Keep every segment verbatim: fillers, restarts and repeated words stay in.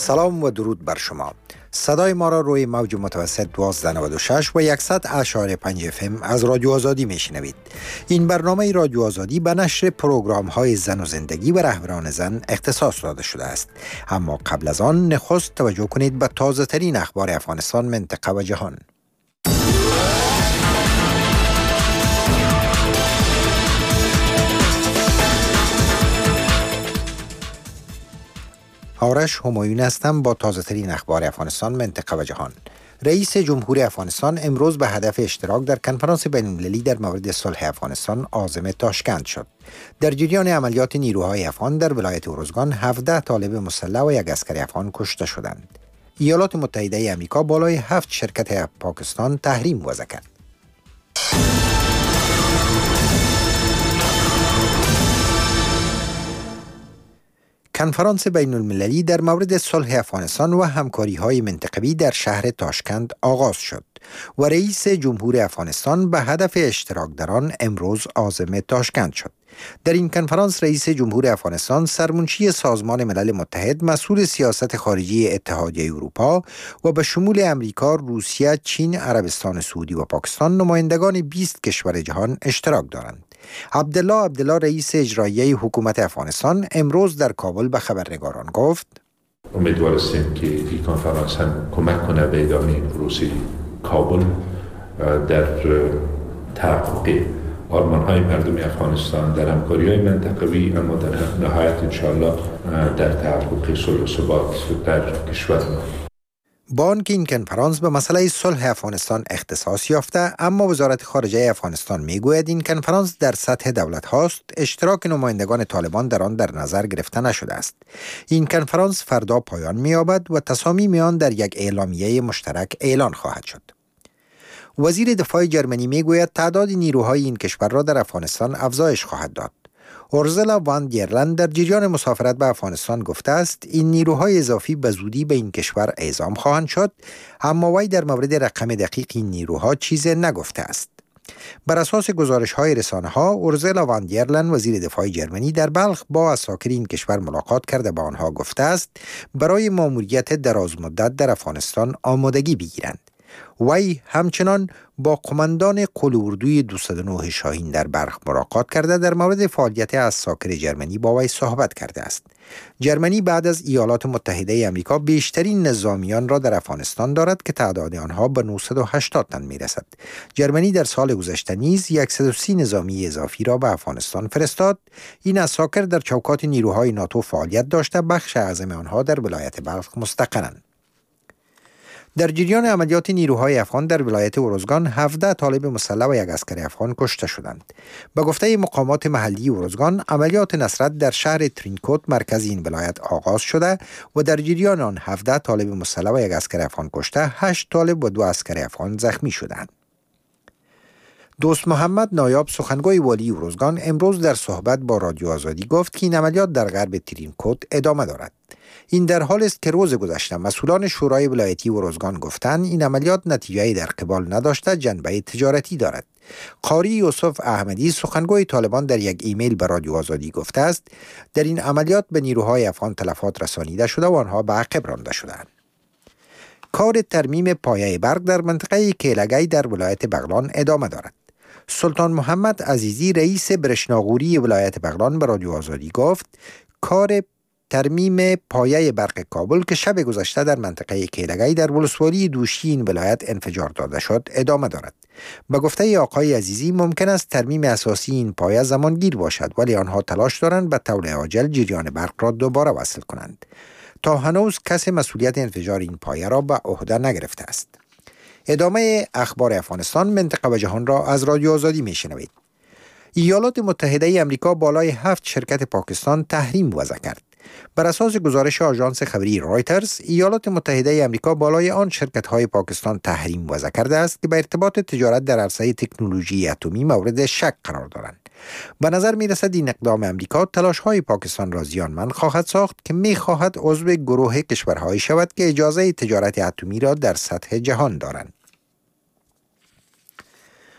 سلام و درود بر شما. صدای ما را روی موج متوسط دوازده نود و شش و صد اشاری پنج اف ام از رادیو آزادی میشنوید. این برنامه رادیو آزادی به نشر پروگرام های زن و زندگی و رهبران زن اختصاص داده شده است. اما قبل از آن نخست توجه کنید به تازه ترین اخبار افغانستان، منطقه و جهان. آرش همایون هستم با تازه ترین اخبار افغانستان، منطقه و جهان. رئیس جمهور افغانستان امروز به هدف اشتراک در کنفرانس بین المللی در مورد صلح افغانستان عازم تاشکند شد. در جریان عملیات نیروهای افغان در ولایت ارزگان هفده طالب مسلح و یک عسکر افغان کشته شدند. ایالات متحده آمریکا بالای هفت شرکت پاکستان تحریم وضع کرد. کنفرانس بین المللی در مورد صلح افغانستان و همکاری‌های منطقوی در شهر تاشکند آغاز شد و رئیس جمهور افغانستان به هدف اشتراک در آن امروز عازم تاشکند شد. در این کنفرانس رئیس جمهور افغانستان سرمنشی سازمان ملل متحد، مسئول سیاست خارجی اتحادیه اروپا و به شمول امریکا، روسیه، چین، عربستان سعودی و پاکستان نمایندگان بیست کشور جهان اشتراک دارند. عبدالله عبدالله رئیس اجرایی حکومت افغانستان امروز در کابل به خبرنگاران گفت: امیدوارستیم که این کنفرانس هم کمک کنه به ادامه پروسه کابل در تحقق آرمان‌های مردم افغانستان در همکاری‌های منطقوی، اما در نهایت انشاءالله در تحقق صلح و ثبات در کشور ما. با آنکه این کنفرانس به مسئله صلح افغانستان اختصاص یافته، اما وزارت خارجه افغانستان میگوید این کنفرانس در سطح دولت هاست، اشتراک نمایندگان طالبان در آن در نظر گرفته نشده است. این کنفرانس فردا پایان می‌یابد و تصامیم آن در یک اعلامیه مشترک اعلان خواهد شد. وزیر دفاع جرمنی میگوید تعداد نیروهای این کشور را در افغانستان افزایش خواهد داد. اورزلا وان دیرلند در جریان مسافرت به افغانستان گفته است این نیروهای اضافی به زودی به این کشور اعزام خواهند شد، اما وی در مورد رقم دقیق این نیروها چیزی نگفته است. بر اساس گزارش‌های رسانه‌ها، اورزلا وان دیرلند وزیر دفاع جرمنی در بلخ با اساکر این کشور ملاقات کرده با آنها گفته است برای ماموریت درازمدت در افغانستان آمادگی بگیرند. وی همچنان با قماندان قل اردوی دویست و نه شاهین در بلخ ملاقات کرده در مورد فعالیت اساکر جرمنی با وی صحبت کرده است. جرمنی بعد از ایالات متحده آمریکا بیشترین نظامیان را در افغانستان دارد که تعداد آنها به نهصد و هشتاد تن میرسد. جرمنی در سال گذشته نیز صد و سی نظامی اضافی را به افغانستان فرستاد. این اساکر در چوکات نیروهای ناتو فعالیت داشته، بخش اعظم آنها در ولایت بلخ مستقرند. در جریان عملیات نیروهای افغان در ولایت ارزگان هفده طالب مسلح و یک عسکر افغان کشته شدند. به گفته مقامات محلی ارزگان، عملیات نصرت در شهر ترینکوت مرکز این ولایت آغاز شده و در جریان آن هفده طالب مسلح و یک عسکر افغان کشته، هشت طالب و دو عسکر افغان زخمی شدند. دوست محمد نایاب سخنگوی والی ارزگان امروز در صحبت با رادیو آزادی گفت که این عملیات در غرب ترینکوت ادامه دارد. این در حالی است که روز گذشته مسئولان شورای ولایتی ارزگان گفتند این عملیات نتیجه‌ای در قبال نداشته، جنبه تجارتی دارد. قاری یوسف احمدی سخنگوی طالبان در یک ایمیل به رادیو آزادی گفته است در این عملیات به نیروهای افغان تلفات رسانیده شده و آنها به عقب رانده شدند. کار ترمیم پایه برق در منطقه کیلگی در ولایت بغلان ادامه دارد. سلطان محمد عزیزی رئیس برشناغوری ولایت بغلان به رادیو آزادی گفت کار ترمیم پایه برق کابل که شب گذشته در منطقه کیلگی در ولسوالی دوشی این ولایت انفجار داده شد ادامه دارد. به گفته آقای عزیزی ممکن است ترمیم اساسی این پایه زمانگیر باشد، ولی آنها تلاش دارند به طول عاجل جریان برق را دوباره وصل کنند. تا هنوز کسی مسئولیت انفجار این پایه را به عهده نگرفته است. ادامه اخبار افغانستان، منطقه و جهان را از رادیو آزادی میشنوید. ایالات متحده آمریکا بالای هفت شرکت پاکستان تحریم وضع کرد. بر اساس گزارش آژانس خبری رایترز، ایالات متحده آمریکا بالای آن شرکت‌های پاکستان تحریم وضع کرده است که به ارتباط تجارت در عرصه تکنولوژی اتمی مورد شک قرار دارند. به نظر می‌رسد این اقدام آمریکا تلاش‌های پاکستان را زیانمند خواهد ساخت که می‌خواهد عضو گروه کشورهایی شود که اجازه تجارت اتمی را در سطح جهان دارند.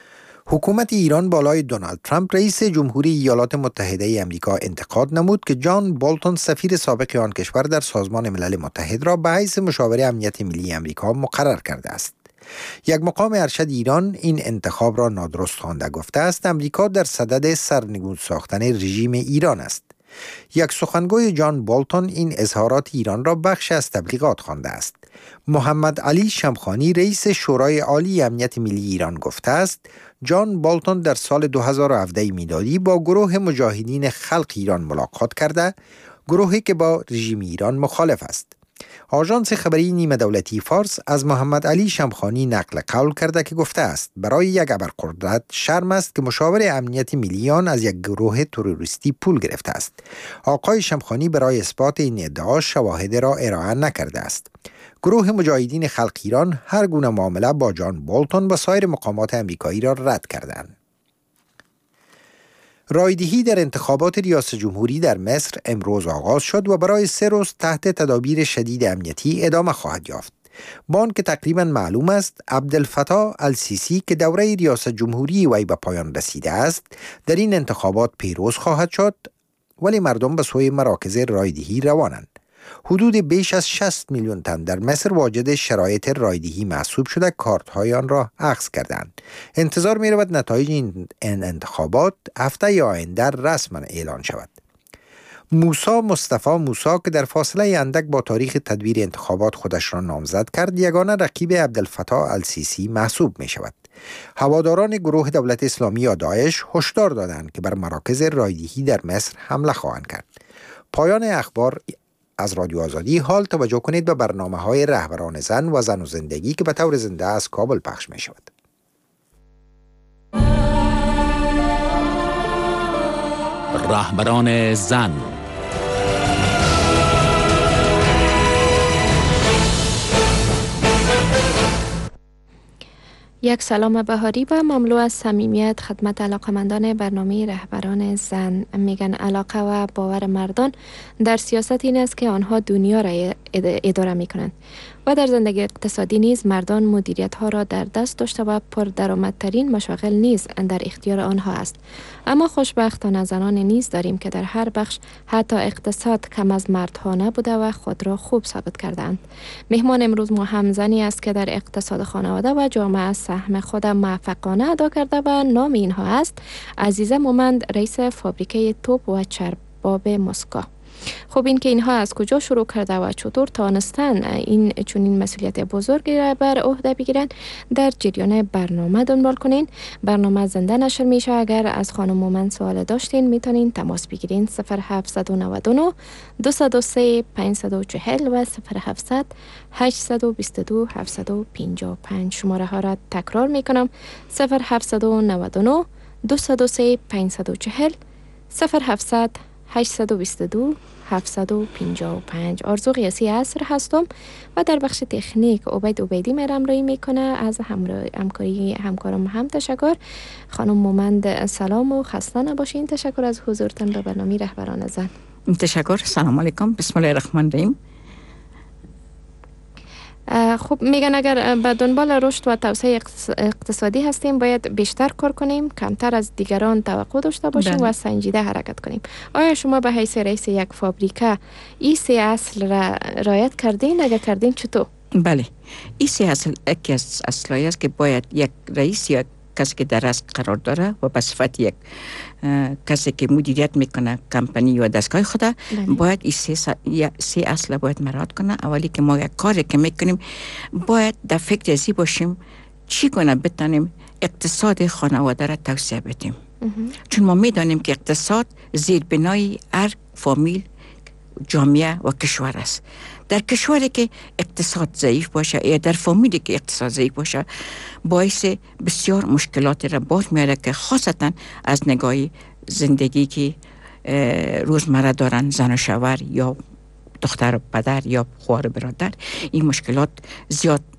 حکومت ایران بالای دونالد ترامپ رئیس جمهوری ایالات متحده آمریکا انتقاد نمود که جان بولتون سفیر سابق آن کشور در سازمان ملل متحد را به حیث مشاور امنیت ملی آمریکا مقرر کرده است. یک مقام ارشد ایران این انتخاب را نادرست خوانده گفته است آمریکا در صدد سرنگون ساختن رژیم ایران است. یک سخنگوی جان بولتون این اظهارات ایران را بخش از تبلیغات خوانده است. محمد علی شمخانی رئیس شورای عالی امنیت ملی ایران گفته است جان بولتون در سال دو هزار و هفده میلادی با گروه مجاهدین خلق ایران ملاقات کرده، گروهی که با رژیم ایران مخالف است. آژانس خبری نیمه دولتی فارس از محمد علی شمخانی نقل قول کرده که گفته است برای یک ابرقدرت شرم است که مشاور امنیت ملی آن از یک گروه تروریستی پول گرفته است. آقای شمخانی برای اثبات این ادعا شواهد را ارائه نکرده است. گروه مجاهدین خلق ایران هر گونه معامله با جان بولتون و سایر مقامات آمریکایی را رد کردند. رایدهی در انتخابات ریاست جمهوری در مصر امروز آغاز شد و برای سه روز تحت تدابیر شدید امنیتی ادامه خواهد یافت. با آنکه تقریبا معلوم است عبدالفتاح السیسی که دوره ریاست جمهوری وی به پایان رسیده است در این انتخابات پیروز خواهد شد، ولی مردم به سوی مراکز رایدهی روانند. حدود بیش از شصت میلیون تن در مصر واجد شرایط رایدهی محسوب شده کارت های آن را اخذ کردند. انتظار می رود نتایج این انتخابات هفته آینده رسما اعلان شود. موسی مصطفی موسی که در فاصله اندک با تاریخ تدبیر انتخابات خودش را نامزد کرد، یگانه رقیب عبدالفتاح السیسی محسوب می شود. هواداران گروه دولت اسلامی یا داعش هشدار دادند که بر مراکز رایدهی در مصر حمله خواهند کرد. پایان اخبار از رادیو آزادی. حال توجه کنید به برنامه های رهبران زن و زن و زندگی که به طور زنده از کابل پخش می شود. رهبران زن. یک سلام بهاری و مملو از صمیمیت خدمت علاقمندان برنامه رهبران زن. میگن علاقه و باور مردان در سیاست این است که آنها دنیا را اداره میکنند و در زندگی اقتصادی نیز مردان مدیریت ها را در دست داشته و پردرآمدترین مشاغل نیز در اختیار آنها است. اما خوشبختانه زنان نیز داریم که در هر بخش حتی اقتصاد کم از مردها نبوده و خود را خوب ثابت کردند. مهمان امروز ما هم زنی است که در اقتصاد خانواده و جامعه سهم خود موفقانه ادا کرده و نام اینها است عزیزه مومند، رئیس فابریکه توپ و چرباب مسکو. خب این که اینها از کجا شروع کرده و چطور تانستن این چنین مسئولیت بزرگی را بر عهده بگیرند در جریان برنامه دنبال کنین. برنامه زنده نشر میشه. اگر از خانم مومند سوال داشتین میتونین تماس بگیرین صفر هفت نه نه دو صفر سه پنج چهار صفر و صفر هفت هشت دو دو هفت پنج پنج. شماره ها را تکرار میکنم صفر هفت نه نه دو صفر سه پنج چهار صفر صفر هفت هشت دو دو هفت پنج پنج. آرزو قیاسی عصر هستم و در بخش تکنیک عبید عبیدی مرم رایی میکنه. از همکاری همکارم هم تشکر. خانم مومند سلام و خسته نباشین. تشکر از حضورتان به برنامه رهبران زن. تشکر. سلام علیکم. بسم الله الرحمن الرحیم. خب میگن اگر به دنبال رشد و توسعه اقتصادی هستیم باید بیشتر کار کنیم، کمتر از دیگران توقع داشته باشیم بله. و سنجیده حرکت کنیم. آیا شما به حیث رئیس یک فابریکه این سه اصل را رعایت کردین؟ اگر کردین چطور؟ بله، این سه اصل یکی از اصلایی است که باید یک رئیس یا کسی که در رأس قرار داره و به صفت یک کسی که مدیریت میکنه کمپانی و دستگاه خود باید این سه, سه اصل باید مراعات کنه. اولی که ما یک کاری که میکنیم باید در فکر ازی باشیم چگونه بتونیم اقتصاد خانواده را توسعه بدیم. چون ما میدانیم که اقتصاد زیربنای هر فامیل، جامعه و کشور است. در کشوری که اقتصاد ضعیف باشه یا در فامیلی که اقتصاد ضعیف باشه باعث بسیار مشکلات را بار میاره که خاصتا از نگاه زندگی که روزمره دارن زن و شوهر یا دختر و پدر یا خواهر برادر، این مشکلات زیاد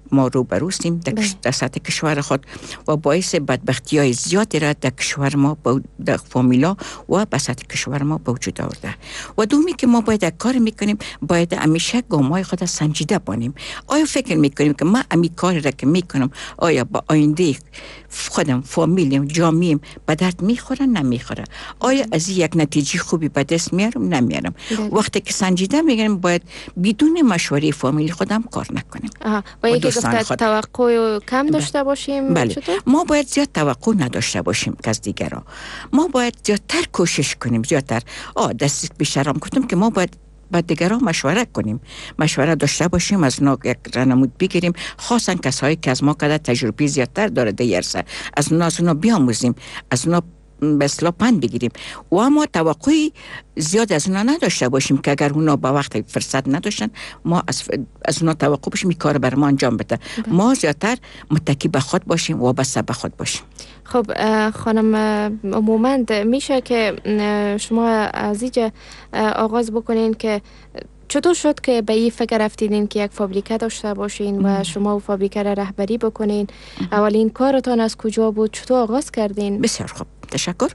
ما رو بروستیم در سطح کشور خود و باعث بدبختی های زیادی را در کشور ما در فامیلا و به سطح کشور ما به وجود آورده. و دومی که ما باید کار میکنیم، باید همیشه گام‌های خود سنجیده بانیم. آیا فکر میکنیم که ما امی کاری را که میکنم آیا با آینده خودم، فامیلیم، جامعیم به درد میخوره نمیخوره؟ آیا از یک نتیجه خوبی به دست میارم نمیارم؟ وقتی که سنجیده میگیم باید بدون مشوره فامیلی خودم کار نکنیم. آها. و یکی گفته توقع کم داشته باشیم. بله. ما باید زیاد توقع نداشته باشیم که از دیگران. ما باید زیادتر کوشش کنیم، زیادتر. آه دست بیشترم گفتم که ما باید با دیگران مشوره کنیم، مشوره داشته باشیم، از اونا یک رهنمود بگیریم، خاصا کسایی که از ما کده تجربه زیادتر داره دیرسه، از اونا از اونا بیاموزیم، از اونا به اصطلاح پند بگیریم و اما توقعی زیاد از اونا نداشته باشیم که اگر اونا با وقت فرصت نداشتن ما از, از اونا توقع باشیم این کار بر ما انجام بده. ما زیادتر متکی به خود باشیم و بسته به خود باشیم. خب خانم عموما میشه که شما از اینجا آغاز بکنین که چطور شد که به این فکر رفتیدین که یک فابریکه داشته باشین و شما و فابریکه را رهبری بکنین؟ اولین کارتان از کجا بود؟ چطور آغاز کردین؟ بسیار خوب، تشکر.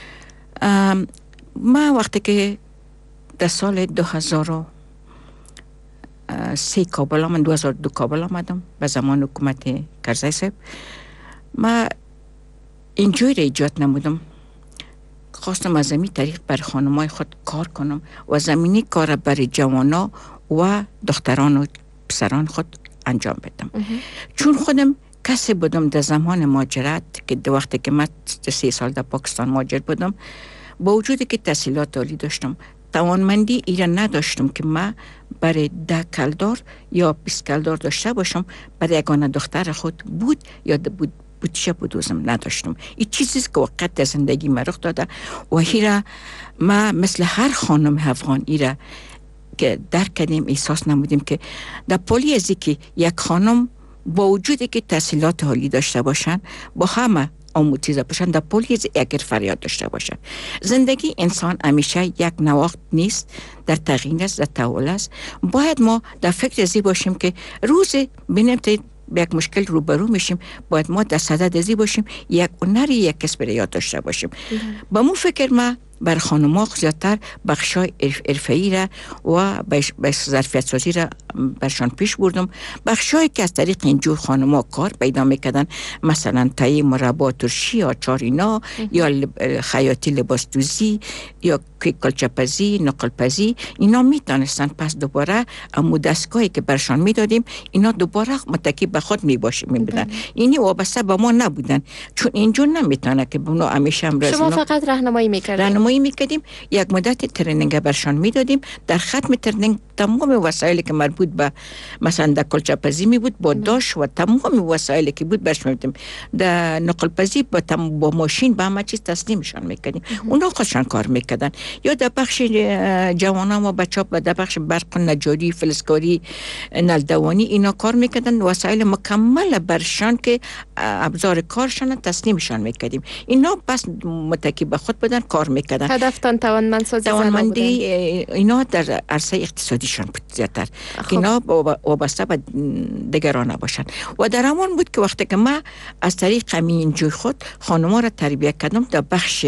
ما وقتی که در سال دو هزار و سه کابل آمدم، دو هزار و دو کابل آمدم به زمان حکومت کرزی صاحب، ما اینجوری را ایجاد نمودم، خواستم از زمین طریق بر خانمای خود کار کنم و زمینی کار برای جوانا و دختران و پسران خود انجام بدم. چون خودم کسی بودم در زمان مهاجرت که در وقتی که من سه سال در پاکستان مهاجر بودم، با وجودی که تحصیلات عالی داشتم، توانمندی ایرا نداشتم که من برای ده کلدار یا بیست کلدار داشته باشم برای یگانه دختر خود بود یا بود بودشه بدوزم، نداشتم. این چیزی که وقت در زندگی من رخ داده و ایرا ما مثل هر خانم افغان ایرا که درک کردیم، احساس نمودیم که در پولی ازی که یک خانم با وجودی که تحصیلات عالی داشته باشن، با همه آموزش باشن، در پولی ازی اگر فریاد داشته باشن. زندگی انسان همیشه یک نواخت نیست، در تغییر است، در تحول است. باید ما در فکر ازی باشیم که روز بینیم به یک مشکل روبرو میشیم، باید ما در صدد ازی باشیم، یک هنری، یک کسب را یاد داشته باشیم. با مو فکر ما بر خانم‌ها زیادتر بخشای حرفه‌ای را و به ظرفیت سازی را برشان پیش بردم. بخشایی که از طریق اینجور خانم‌ها کار پیدا میکردن، مثلا تایی مربا ترشی، آچار اینا، یا خیاطی لباس دوزی، یا کلچه‌پزی، نقل‌پزی، اینا میتونستن پس دوباره امو دستگاهی که برشان میدادیم اینا دوباره متکی به خود میباشه میبودن. اینی وابسته به ما نبودن، چون اینجور نمیتونه که بونو همیشه هم شما فقط راهنمایی میکردید. راهنمایی میکردیم، یک مدت ترنینگ برشان میدادیم. در ختم ترنینگ تمام وسایلی که مربوط به مثلا در کلچه‌پزی می بود با داش و تمام وسایلی که بود برش میدادیم. در نقل‌پزی با تم با ماشین با همه چیز تسلیمشان میکردیم. اونا خودشان کار میکردن. یا در بخش جوانان و بچه‌ها در بخش برق نجاری، فلزکاری، نلدوانی اینا کار میکردن. وسایل مکمل برشان که ابزار کارشان تسلیمشان میکردیم. اینا بس متکی به خود بدن کار میکردن. هدفتان توانمندسازی توانمندی اینا در عرصه اقتصادیشان بود زیادتر که اینا وابسته به دیگران نباشن. و در همان بود که وقتی که ما از طریق همین جوی خود خانم‌ها را تربیت کردم در بخش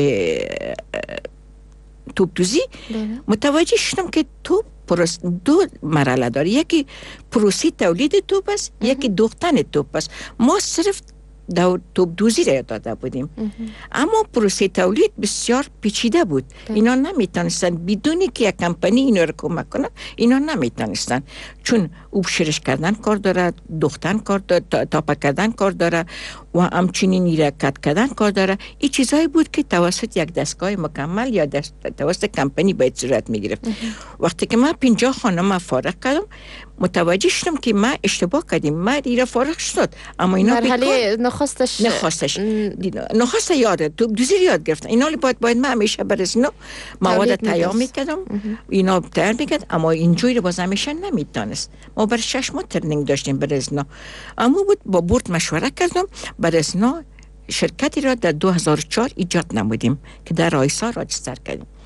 توپ دوزی، متوجه شدم که توپ دو مرحله داره. یکی پروسی تولید توپ است، یکی دوختن توپ است. ما صرف توپ دوزی را داده بودیم، اما پروسه تولید بسیار پیچیده بود. اینا نمیتونستن بدونی که یک کمپانی اینا رو کمک کنه، اینا نمیتونستن، چون اوبشرش کردن کار داره، دوختن کار داره، تاپه کردن کار داره و همچنین ایره کت کردن کار داره. این چیزایی بود که توسط یک دستگاه مکمل یا دست توسط کمپانی باید صورت میگرفت. وقتی که من پنجاه خانم فارغ کردم، متوجه شدم که ما اشتباه کردیم. ما ایره فارغ شد، اما اینا مرحله نخستش نخستش نخست یاد تو دوزی یاد گرفتن. اینا باید باید ما همیشه برای اینا مواد تیار میکردم، اینا تیار میکرد، اما اینجوری باز همیشه نمیتونست. ما برای شش ماه ترنینگ داشتیم برای اینا، اما بود با بورد مشوره کردم برای اینا شرکتی را در دو هزار و چهار ایجاد نمودیم که در آیسا راجستر کردیم.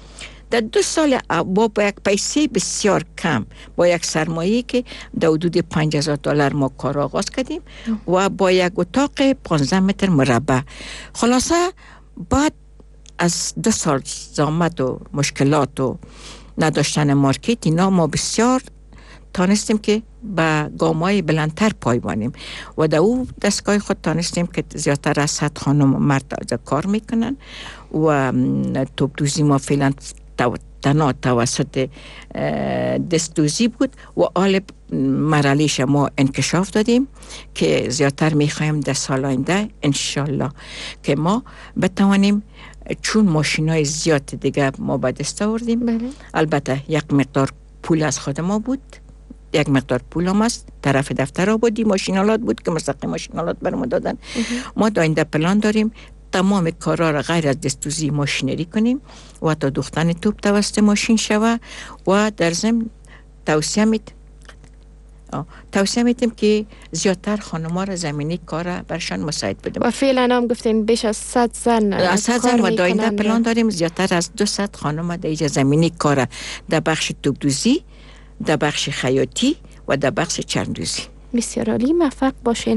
در دو سال با, با یک پیسه بسیار کم، با یک سرمایه که در حدود پنج هزار دلار ما کار آغاز کردیم و با یک اتاق پانزده متر مربع. خلاصه بعد از دو سال زحمت و مشکلات و نداشتن مارکت اینا ما بسیار تانستیم که به گام‌های بلندتر پایبانیم و در او دستگاه خود تانستیم که زیادتر از صد خانم مرد کار میکنن و توپدوزی ما فعلا تنها توسط دستدوزی بود و حال مرحلهش ما انکشاف دادیم که زیادتر میخوایم در سال آینده انشالله که ما بتوانیم، چون ماشینای زیاد دیگه ما به دست آوردیم. بله. البته یک مقدار پول از خود ما بود، یک مقدار پول هم است طرف دفتر آبادی ماشینالات بود که مستقیم ماشینالات برام دادن. ما داینده پلان داریم تمام کارا را غیر از دستوزی ماشینری کنیم و تا دوختن توپ توسط ماشین شوه و در ضمن توصیه میت توصیه میتیم که زیادتر خانم‌ها را زمینی کار برشان مساعد بدیم. و فعلا هم گفتین بیش از صد زن صد زن و داینده پلان داریم زیادتر از دویست خانم در اینجا زمینی کار در بخش توپدوزی، در بخش خیاطی و در بخش چرمدوزی. بسیار عالی، موفق باشین.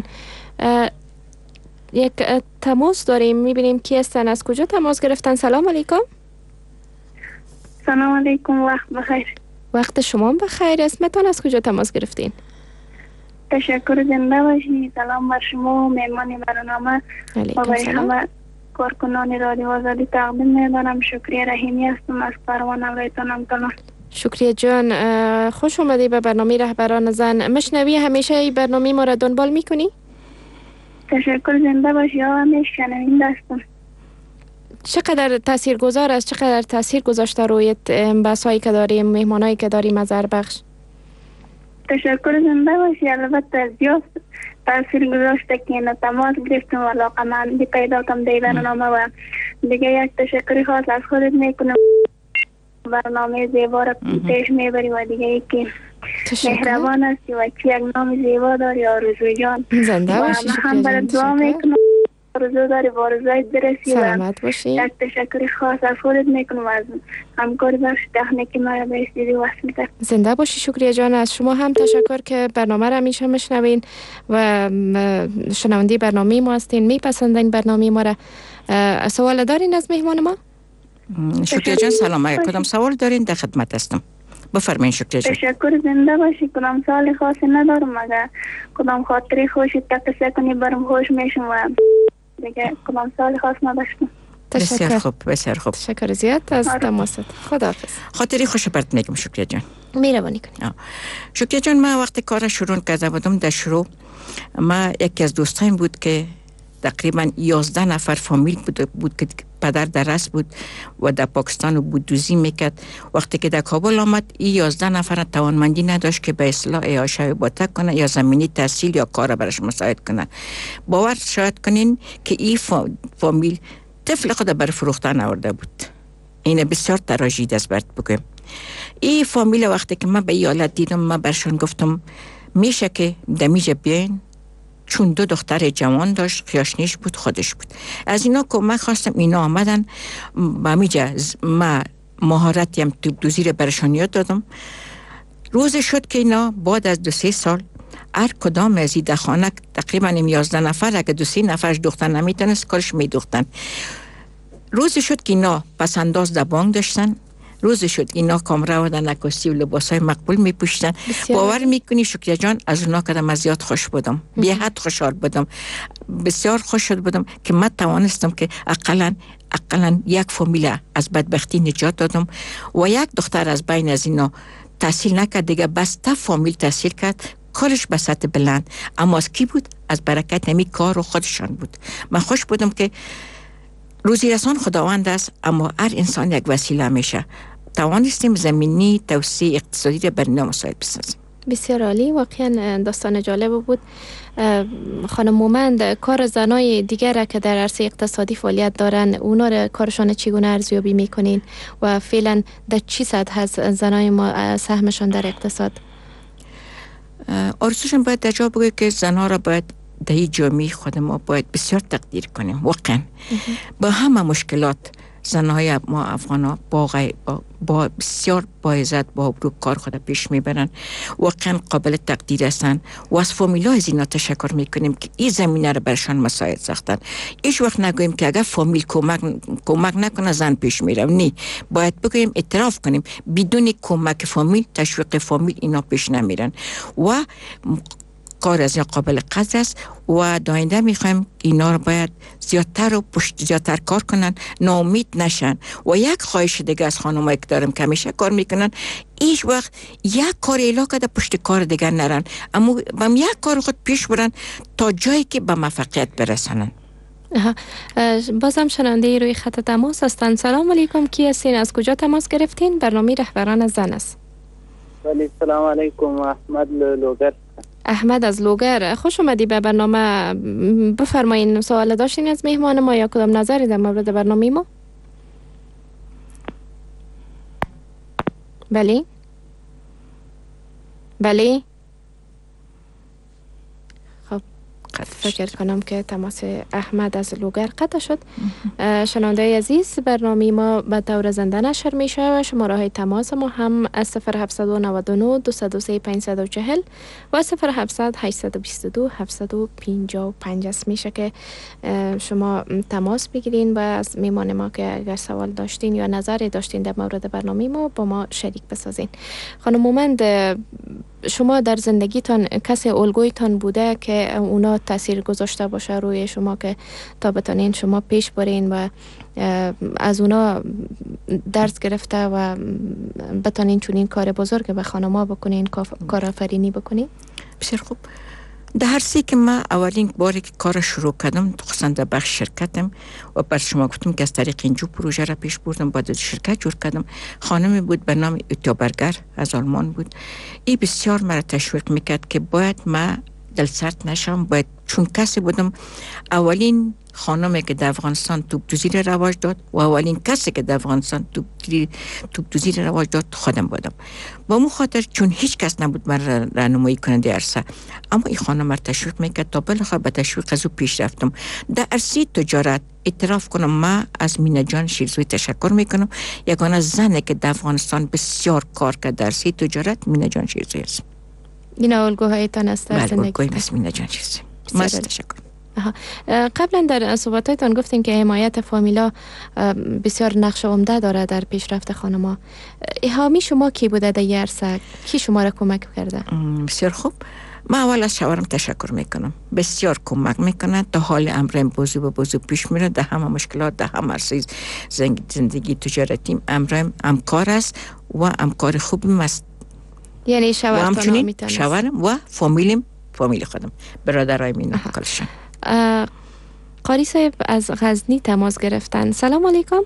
یک تماس داریم، میبینیم کی هستن، از کجا تماس گرفتن؟ سلام علیکم. سلام علیکم، وقت بخیر. وقت شما بخیر. اسمتان از کجا تماس گرفتین؟ تشکر، زنده باشی. سلام بر شما و مهمان برنامه و برای همه کارکنان رادیو آزادی تقدیم می‌دارم. شکریه رحیمی هستم از پروان اورایتان کلان. شکریه جان، خوش اومدی به برنامه رهبران زن. مشنوی همیشه این برنامه ما را دنبال میکنی؟ تشکر، زنده باشی. آقا همیشه شنوینده هستم. چقدر تاثیر گذار است، چقدر تاثیر گذاشته روی بحثایی که داریم، مهمانایی که داریم از هر بخش؟ تشکر، زنده باشی. البته زیاد تاثیر گذاشته که این تماس گرفتم و علاقه من پیدا کم دی برنامه و دیگه یک تشکری خاص از خودت میکنم. برنامه زیبا را پیش میبری و دیگه یکی مهربان هستی و چی یک نام زیبا داری آرزو جان. زنده باشی. و هم برای دعا میکنم آرزو داری با آرزویت برسی و یک تشکری خاص از خودت میکنم و از همکاری بخش تکنیکی ما را به استودیو وصل کرد. زنده باشی. شکریه جان، از شما هم تشکر که برنامه را همیشه میشنوین و شنونده برنامه ما هستین، میپسندین برنامه ما را. سوال دارین از مهمان ما؟ شکریه جان سلام. اگه کدام سوال دارین در خدمت هستم، بفرمایید. شکریه جان. تشکر، زنده باشی. کدام سوال خاصی ندارم، مگر کدام خاطری خوشی تقصیه کنی برم خوش میشم و دیگه کدام سوال خاص نداشتم. بسیار خوب، بسیار خوب. تشکر زیاد از تماست. خداحافظ. خاطری خوش برات میگم. شکریه جان. مهربانی کنید. شکریه جان، ما وقتی کار شروع کرده بودم در شروع، ما یکی از دوستایم بود که تقریبا یازده نفر فامیل بود, بود که پدر درس بود و در پاکستان بود دوزی میکرد. وقتی که در کابل آمد این یازده نفر توانمندی نداشت که به اصلاح اعاشه باطق کنه یا زمینی تحصیل یا کار برش مساعد کنه. باور شاید کنین که این فامیل طفل خود بر فروختن آورده بود. این بسیار تراژدی است برات بگم. این فامیل وقتی که من به این حالت دیدم، من برشان گفتم میشه که دمیجه بیاین، چون دو دختر جوان داشت، خیاشنیش بود، خودش بود. از اینا کمک خواستم، اینا آمدن با میجا ما مهارتیم توپدوزی رو برشان یاد دادم. روز شد که اینا بعد از دو سه سال هر کدام از این ده خانه تقریبا یازده نفر، اگه دو سه نفرش دختر نمیتونست کارش میدوختن. روز شد که اینا پس انداز در بانک داشتن. روز شد اینا کامره و نکاسی و لباسای مقبول میپوشتن. باور میکنی شکریه جان از اونا کدام از زیاد خوش بودم، بی حد خوشحال بودم، بسیار خوش شد بودم که من توانستم که اقلا اقلا یک فامیل از بدبختی نجات دادم و یک دختر از بین از اینا تحصیل نکرد دیگه، بس تا فامیل تحصیل کرد، کارش به سطح بلند. اما از کی بود؟ از برکت نمی کار و خودشان بود. من خوش بودم که روزی رسان خداوند است، اما هر انسان یک وسیله میشه. توانستیم زمینی توسعه اقتصادی را بر اینا مساعد بسازیم. بسیار عالی، واقعا داستان جالب بود. خانم مومند، کار زنای دیگر که در عرصه اقتصادی فعالیت دارن، اونا را کارشان چگونه ارزیابی میکنین و فعلا در چی سطح هست زنای ما سهمشان در اقتصاد؟ آرزوشون باید در جا بگه که زنها را باید در جامعه خود ما باید بسیار تقدیر کنیم. واقعا با همه مشکلات زنهای ما افغان ها با, غی... با... با بسیار با عزت با ابرو کار خود پیش میبرن، واقعا قابل تقدیر هستن و از فامیلا از اینا تشکر میکنیم که این زمینه رو برشان مساعد ساختن. هیچ وقت نگویم که اگر فامیل کمک کمک نکنه زن پیش میره، نه، باید بگویم اعتراف کنیم بدون کمک فامیل، تشویق فامیل اینا پیش نمیرن و کار از این قابل قدر است و داینده میخوایم اینا رو باید زیادتر و پشت زیادتر کار کنن، ناامید نشن. و یک خواهش دیگه از خانمایی که دارم که همیشه کار میکنن، هیچ وقت یک کار اعلا کرده پشت کار دیگر نرن، اما بم یک کار خود پیش برن تا جایی که به موفقیت برسنن. بازم شنونده روی خط تماس هستن. سلام علیکم، کی هستین؟ از کجا تماس گرفتین؟ برنامه رهبران زن است. ولی سلام علیکم، احمد لوگر. احمد از لوگر، خوش اومدی به برنامه. بفرمایین، سوال داشتین از مهمان ما یا کدام نظری در مورد برنامه ما؟ بله بله. خب فکر کنم که تماس احمد از لوگر قطع شد. شنونده عزیز، برنامه ما به طور زنده نشر میشه و شماره های تماس ما هم از صفر هفتصد و نود و نه دویست و سه پانصد و چهل و صفر هفتصد هشتصد و بیست و دو هفتصد و پنجاه و پنج است. میشه که شما تماس بگیرین و از میمان ما که اگر سوال داشتین یا نظری داشتین در مورد برنامه ما با ما شریک بسازین. خانم مومند، شما در زندگیتان کسی الگویتان بوده که اونا تاثیر گذاشته باشه روی شما که تا بتانین شما پیش برین و از اونا درس گرفته و بتانین چونین کار بزرگ به خانما بکنین، کارآفرینی بکنین؟ بسیار خوب. در هر سی که من اولین باری که کار شروع کردم، خصوصا در بخش شرکتم و بر شما گفتم که از طریق اینجا پروژه را پیش بردم، بعد شرکت جور کردم. خانمی بود به نام اوتوبرگر از آلمان بود. این بسیار مرا تشویق میکرد که باید من دلسرد نشم، باید، چون کسی بودم اولین خانمی که در افغانستان توپ دوزی را رواج داد و اولین کسی که در افغانستان توپ دوزی را رواج داد خودم بودم. با مو خاطر چون هیچ کس نبود من راهنمایی کننده عرصه، اما این خانم را تشویق میکرد تا بالاخره به تشویق از او پیش رفتم. در عرصه تجارت اعتراف کنم، من از مینا جان شیرزوی تشکر میکنم. یگانه زنی که در افغانستان بسیار کار کرد در عرصه تجارت مینا جان شیرزوی است. این الگوهایتان است در زندگی؟ الگوی است مینا جان شیرزوی. من تشکر. قبلا در صحبتاتون گفتین که حمایت فامیلا بسیار نقش عمده داره در پیشرفت خانما. حامی شما کی بوده در این عرصه؟ کی شما را کمک کرده؟ بسیار خوب. من اول از شوهرم تشکر میکنم، بسیار کمک میکنه تا حال امرم بازو به بازو پیش میره. در همه مشکلات، در همه عرصه زندگی تجارتیم امرم همکار است و همکار خوبیم است. یعنی شوهرتان میتونه شوهرم و فامیلیم، فامیل خودم، برادرای مینا کلشان. قاری صاحب از غزنی تماس گرفتن. سلام علیکم.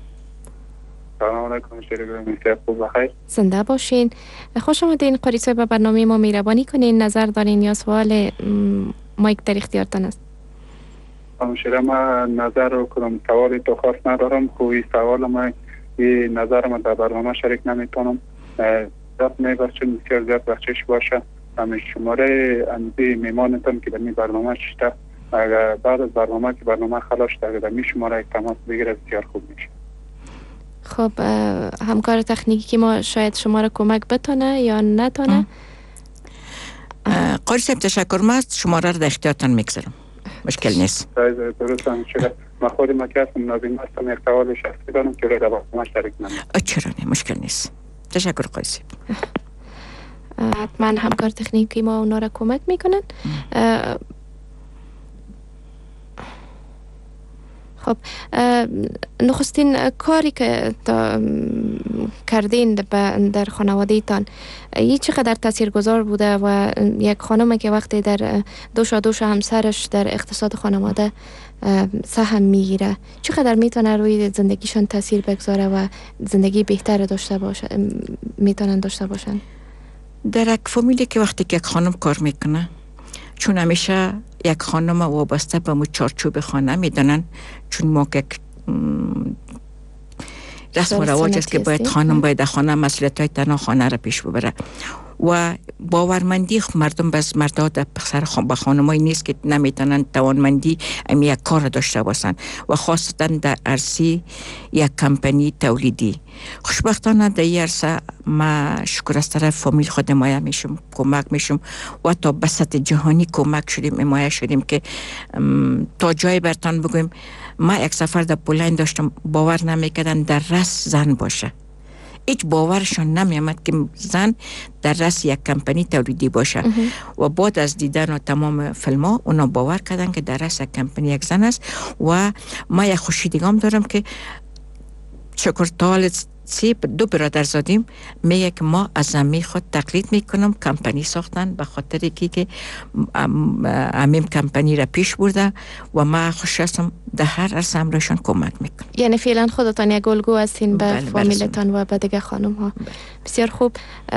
سلام علیکم، شریک خوب بخیر. زنده باشین. خوش آمدین قاری صاحب، به برنامه ما مهربانی کنین. نظر دارین یا سوال مایک در اختیارتان است؟ همشیره ما نظر رو کنم، سوالی تو خاص ندارم. خوبی سوال ما این نظر ما در برنامه شریک نمیتونم. زیاد میبرد چون بسیار زیاد بخشش باشه. همه شماره اندی میمانتون که در می برنامه شده، اگر بعد از برنامه که برنامه خلاص شده در می شماره یک تماس بگیره بسیار خوب میشه. خب همکار تکنیکی که ما شاید شما را کمک بتونه یا نتونه. قاری صاحب تشکر، ما شماره را در اختیارتان میگذارم، مشکل نیست. درست همشیره. من خودی ما که هستم نازیم هستم، یک سوال شخصی دارم که در برنامه شریک نمیم. چرا نه، مشکل نیست. تشکر قاری صاحب. حتما همکار تکنیکی ما اونا را کمک میکنن. خب نخستین کاری که کردین در خانواده تان این چقدر تاثیرگذار بوده و یک خانم که وقتی در دوشا دوشا همسرش در اقتصاد خانواده سهم میگیره، چقدر میتونه روی زندگیشان تاثیر بگذاره و زندگی بهتر داشته باشه، میتونن داشته باشن؟ در یک فامیلی که وقتی که یک خانم کار میکنه، چون همیشه یک خانم وابسته به مو چارچوب خانه میدونن، چون ما که رسم و رواج است که باید خانم باید در خانه مسئولیت های تنها خانه را پیش ببره و باورمندی مردم بس مردا در سر به خانمایی نیست که نمیتونن توانمندی امی یک کار داشته باشن و خاصتا در عرصه یک کمپانی تولیدی. خوشبختانه در این عرصه ما شکر از طرف فامیل خود حمایت میشم، کمک میشم و تا به سطح جهانی کمک شدیم، حمایت شدیم که تا جای برتان بگویم ما یک سفر در پولند داشتم، باور نمیکردن در رأس زن باشه. هیچ باورشان نمیامد که زن در رأس یک کمپانی تولیدی باشه و بعد از دیدن تمام فیلم ها اونا باور کردن که در رأس یک کمپانی یک زن است و ما یک خوشی دیگه دارم که شکر تعالی سی دو برادر زادیم میگه که ما از زمین خود تقلید میکنم کمپانی ساختن به خاطر که که امیم کمپانی را پیش برده و ما خوش هستم در هر عرصه امرشان کمک میکنم. یعنی فعلا خودتان یک الگو هستین به فامیلتان و به دیگه خانم ها. بسیار خوب.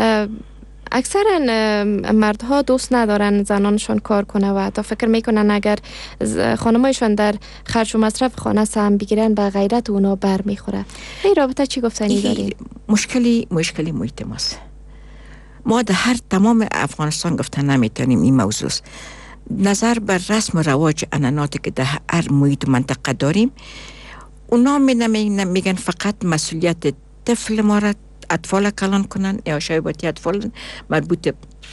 اکثرا مردها دوست ندارن زنانشون کار کنه و حتی فکر میکنن اگر خانمایشون در خرج و مصرف خانه سهم بگیرن به غیرت اونا بر میخوره. این رابطه چی گفتنی دارین؟ مشکلی مشکلی محیط ماست. ما در هر تمام افغانستان گفتن نمیتونیم این موضوع. نظر بر رسم و رواج عنعناتی که در هر محیط منطقه داریم، اونا میگن فقط مسئولیت طفل ما را اطفال کلان کنن یا شایباتی اطفال مربوط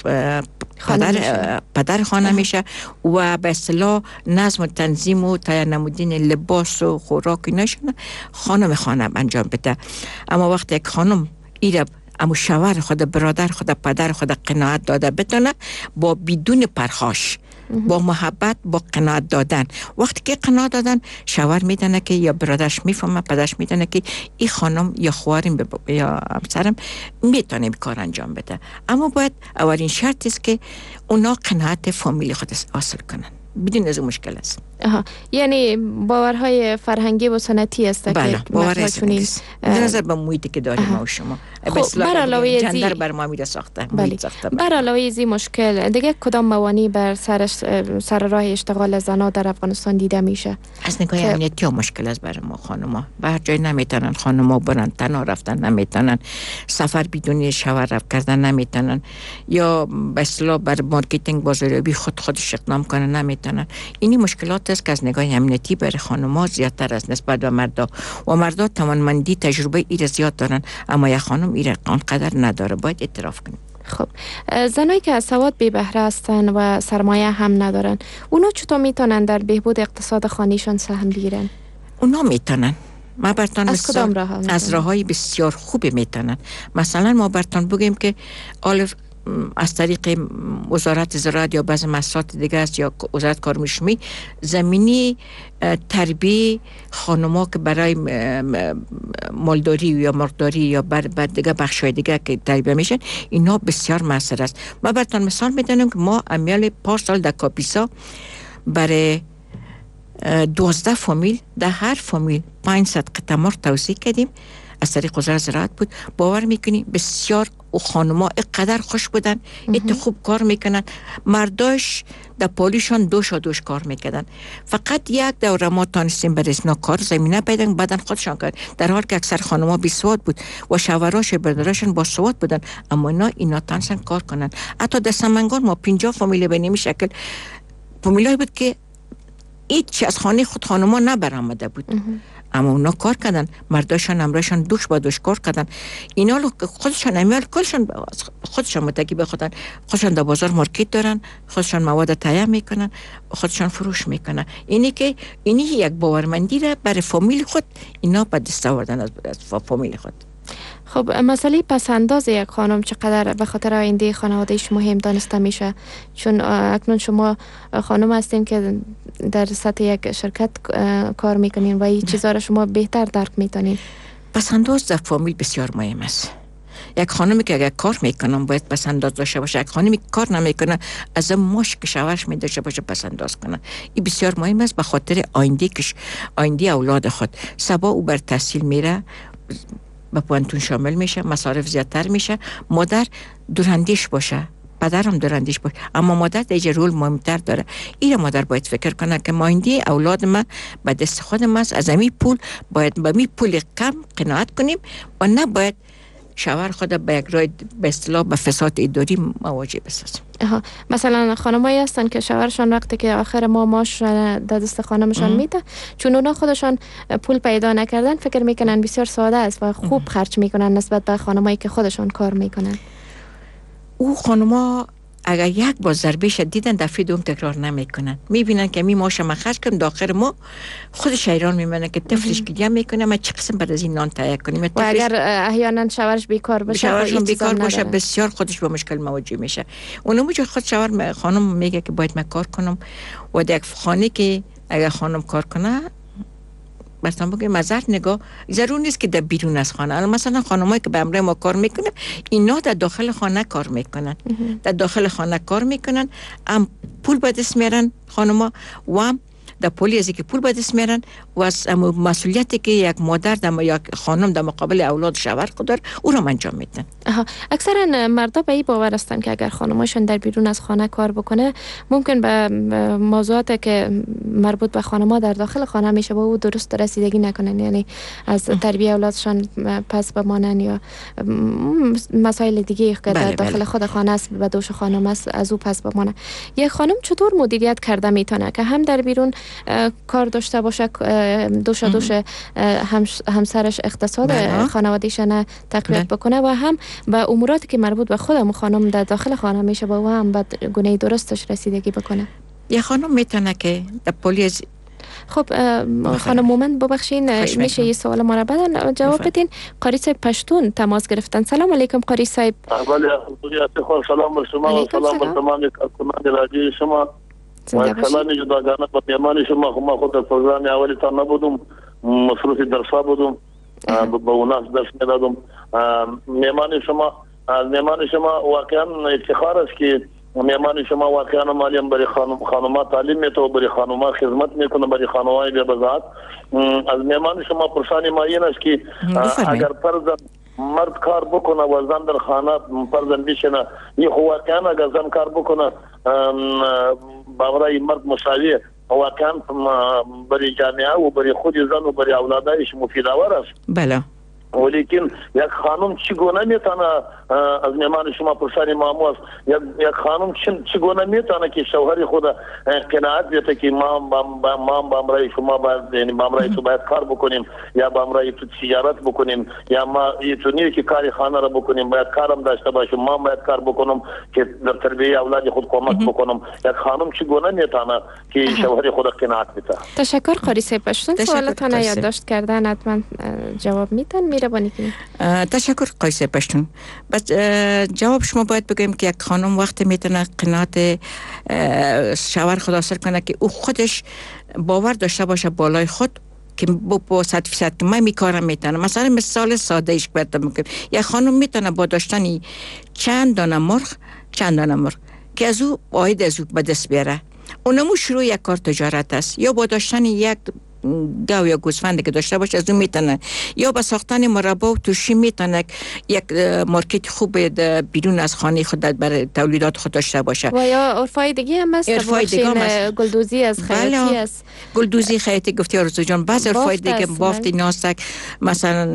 پدر پدر خانه میشه و به اصطلاح نظم و تنظیم و تهیه نمودن لباس و خوراک نشونه خانم خانه انجام بده. اما وقتی یک خانم ایره اما شوهر خود، برادر خود، پدر خود قناعت داده بتونه با بدون پرخاش، با محبت، با قناعت دادن، وقتی که قناعت دادن شوهر میدونه که یا برادرش میفهمه، پدرش میدونه که این خانم یا خواهرم یا همسرم میتونه کار انجام بده. اما باید اولین شرط است که اونا قناعت فامیل خود حاصل کنن. بدون از مشکل است. آها. یعنی باورهای فرهنگی و سنتی است که باورهای چنین نظر به محیطی که داریم ما و شما. خب بر علاوه جندر بر ما میره ساخته. بله. بر علاوه از این مشکل دیگه کدام موانع بر سر سر راه اشتغال زنان در افغانستان دیده میشه؟ از نگاه امنیتی مشکل است برای ما خانم‌ها. به هر جای نمیتونن خانم‌ها برن، تنها رفتن نمیتونن، سفر بدون شوهر رفت کردن نمیتونن، یا به اصطلاح بر مارکتینگ بازاریابی خود خودش اقدام کنن نمیتونن. اینی مشکلات است که از نگاه امنیتی برای خانم‌ها زیادتر است نسبت به مردا و مردا توانمندی تجربه ای زیاد دارن اما یک خانم این قدر نداره. باید اعتراف کنیم. خب زنایی که از سواد بی بهره هستن و سرمایه هم ندارن، اونا چطور میتونن در بهبود اقتصاد خانیشان سهم بگیرن؟ اونا میتونن. ما برتان از کدام راه ها؟ از راههای بسیار خوبی میتونن. مثلا ما برتان بگیم که آلف از طریق وزارت زراعت یا بعض مؤسسات دیگه است یا وزارت کار مشمی زمینی تربیه خانم‌ها که برای مالداری یا مرغداری یا بر دیگه بخش‌های دیگه که تربیه میشن اینا بسیار موثر است. ما براتون مثال میدونم که ما امیال پارسال در کاپیسا برای دوازده فامیل در هر فامیل پانصد قطعه مرغ توزیع کردیم از طریق وزارت زراعت بود. باور میکنی بسیار و خانم‌ها اینقدر خوش بودن، ایت خوب کار میکنن، مرداش در پالیشان دوش و دوش کار میکردن. فقط یک دوره ما تانستیم برای اینا کار زمینه پیدا بدن خودشان کرد، در حال که اکثر خانم‌ها بی سواد بود و شوهراش برادرشون با سواد بودن اما اینا اینا تانستن کار کنن. حتی در سمنگان ما پنجاه فامیل به نمی شکل فامیلای بود که هیچ از خانه خود خانم‌ها نبرآمده بود اما اونا کار کردن، مرداشان امرشان دوش با دوش کار کردن. اینا خودشان امیال کلشان خودشان متکی به خودن، خودشان در بازار مارکت دارن، خودشان مواد تهیه میکنن، خودشان فروش میکنن. اینی که اینی یک باورمندی را برای فامیل خود اینا به دست آوردن از فامیل خود. خب مسئله پسنداز یک خانم چقدر به خاطر آینده خانوادهش مهم دانسته میشه؟ چون اکنون شما خانم هستین که در سطح یک شرکت کار میکنین و این چیزها را شما بهتر درک میتونین. پسنداز در فامیل بسیار مهم است. یک خانمی که اگر کار میکنم باید پسنداز داشته باشه، یک خانمی که کار نمیکنه از ماش که شوهرش میداشه باشه پسنداز کنه. این بسیار مهم است به خاطر آینده کش آینده اولاد خود. صبا او بر تحصیل میره، به پوانتون شامل میشه، مصارف زیادتر میشه، مادر دوراندیش باشه، پدرم دوراندیش باشه، اما مادر دیگه رول مهمتر داره. این مادر باید فکر کنه که ماینده اولاد ما به دست خود ما از امی پول باید به می پول کم قناعت کنیم و نه باید شوهر خود به یک راه به اصطلاح به فساد اداری مواجه بسازیم. مثلا خانمایی هستن که شوهرشان وقتی که آخر ماه ماش در دست خانمشان میده، چون اونا خودشان پول پیدا نکردن فکر میکنن بسیار ساده است و خوب ام. خرج میکنن نسبت به خانمایی که خودشان کار میکنن. او خانما اگر یک بار ضربهش دیدن دفعه دوم تکرار نمیکنن، میبینن که می ماشه من خرج کنم، داخل ما خودش حیران میمونه که طفلش گریه میکنه ما چه قسم بر از این نان تهیه کنیم. و اگر احیانا شوهرش بیکار باشه، شوهرش بیکار باشه بسیار خودش با مشکل مواجه میشه. اونم جو خود شوهر خانم میگه که باید من کار کنم و در خانه که اگر خانم کار کنه مثلا بگیم مزار نگاه ضرور نیست که در بیرون از خانه. مثلا خانمایی که به امر ما کار میکنه اینا در داخل خانه کار میکنن، در داخل خانه کار میکنن، هم پول به دست میارن خانما و هم در پولی از که پول به دست میارن و از مسئولیتی که یک مادر در یک خانم در مقابل اولاد شوهر خود داره او را انجام میدن. اکثرا مردا به این باور هستن که اگر خانمایشون در بیرون از خانه کار بکنه ممکن به موضوعاتی که مربوط به خانم‌ها در داخل خانه میشه با او درست رسیدگی نکنن، یعنی از تربیت اولادشان پس بمانن یا مسائل دیگه که در داخل بله. خود خانه است و دوش خانم است از او پس بمانه. یک خانم چطور مدیریت کرده میتونه که هم در بیرون کار داشته باشه، دوش دوش همسرش اقتصاد خانواده‌شان تقویت بکنه و هم به اموراتی که مربوط به خودم خانم در داخل خانه میشه با او هم به گونه درستش رسیدگی بکنه؟ یه خانم میتونه که در پلیس. خب خانم مومن ببخشین میشه یه سوال ما را بدن جواب بدین. قاری صاحب پشتون تماس گرفتن. سلام علیکم قاری صاحب. بله سلام بر شما و سلام بر تمام کارکنان رادیو شما و سلام جداگانه به میهمان شما. ما خود در پروگرام اولی تا نبودم، مصروف درس بودم، با اوناس درس میدادم. میهمان شما میهمان شما واقعا افتخار است که میهمان شما واقعا مالیم برای خانم خانم‌ها تعلیم میده، برای خانم‌ها خدمت میکنه، برای خانم‌های بزرگ. از میهمان شما پرسانی ما این است که اگر فرض مرد کار بکنه و زن در خانه فرضاً بشینه، این واقعا اگر زن کار بکنه برای مرد مساویه، واقعا برای جامعه و برای خود زن و برای اولادش مفید آور است. بله. ولیکن یک خانم چگونه میتونه از میهمان شما پرسانی ما است یک یک خانم چگونه میتونه که شوهر خود قناعت بده که ما ما با امرای شما باید یعنی با امرای تو باید کار بکنیم یا با امرای تو تجارت بکنیم یا ما یتونی که کاری خانه را بکنیم، باید کارم داشته باشم، ما باید کار بکنم که در تربیت اولاد خود کمک بکنم. یک خانم چگونه میتونه که شوهر خود قناعت بده؟ تشکر قاری صاحب. پشتون سوالتون یادداشت کردن، حتما جواب میتن میره. تشکر قیس پشتون. بس جواب شما باید بگیم که یک خانم وقت میتونه قناعت شوهر خود حاصل کنه که او خودش باور داشته باشه بالای خود که با صد فیصد که من میکارم میتونم. مثلا مثال ساده ایش باید بگیم یک خانم میتونه با داشتنی چند دانه مرغ چند دانه مرغ که از او عاید از او به دست بیاره، اونمو شروع یک کار تجارت است، یا با داشتن یک گاو یا گوسفند که داشته باشه از اون میتونه، یا با ساختن مربا و توشی میتونه یک مارکت خوب بیرون از خانه خود برای تولیدات خود داشته باشه. و یا عرفای دیگه هم هست، عرفای دیگه هم هست، گلدوزی از خیاطی است. گلدوزی خیاطی گفتی آرزو جان. بعض عرفای دیگه بافت ناستک مثلا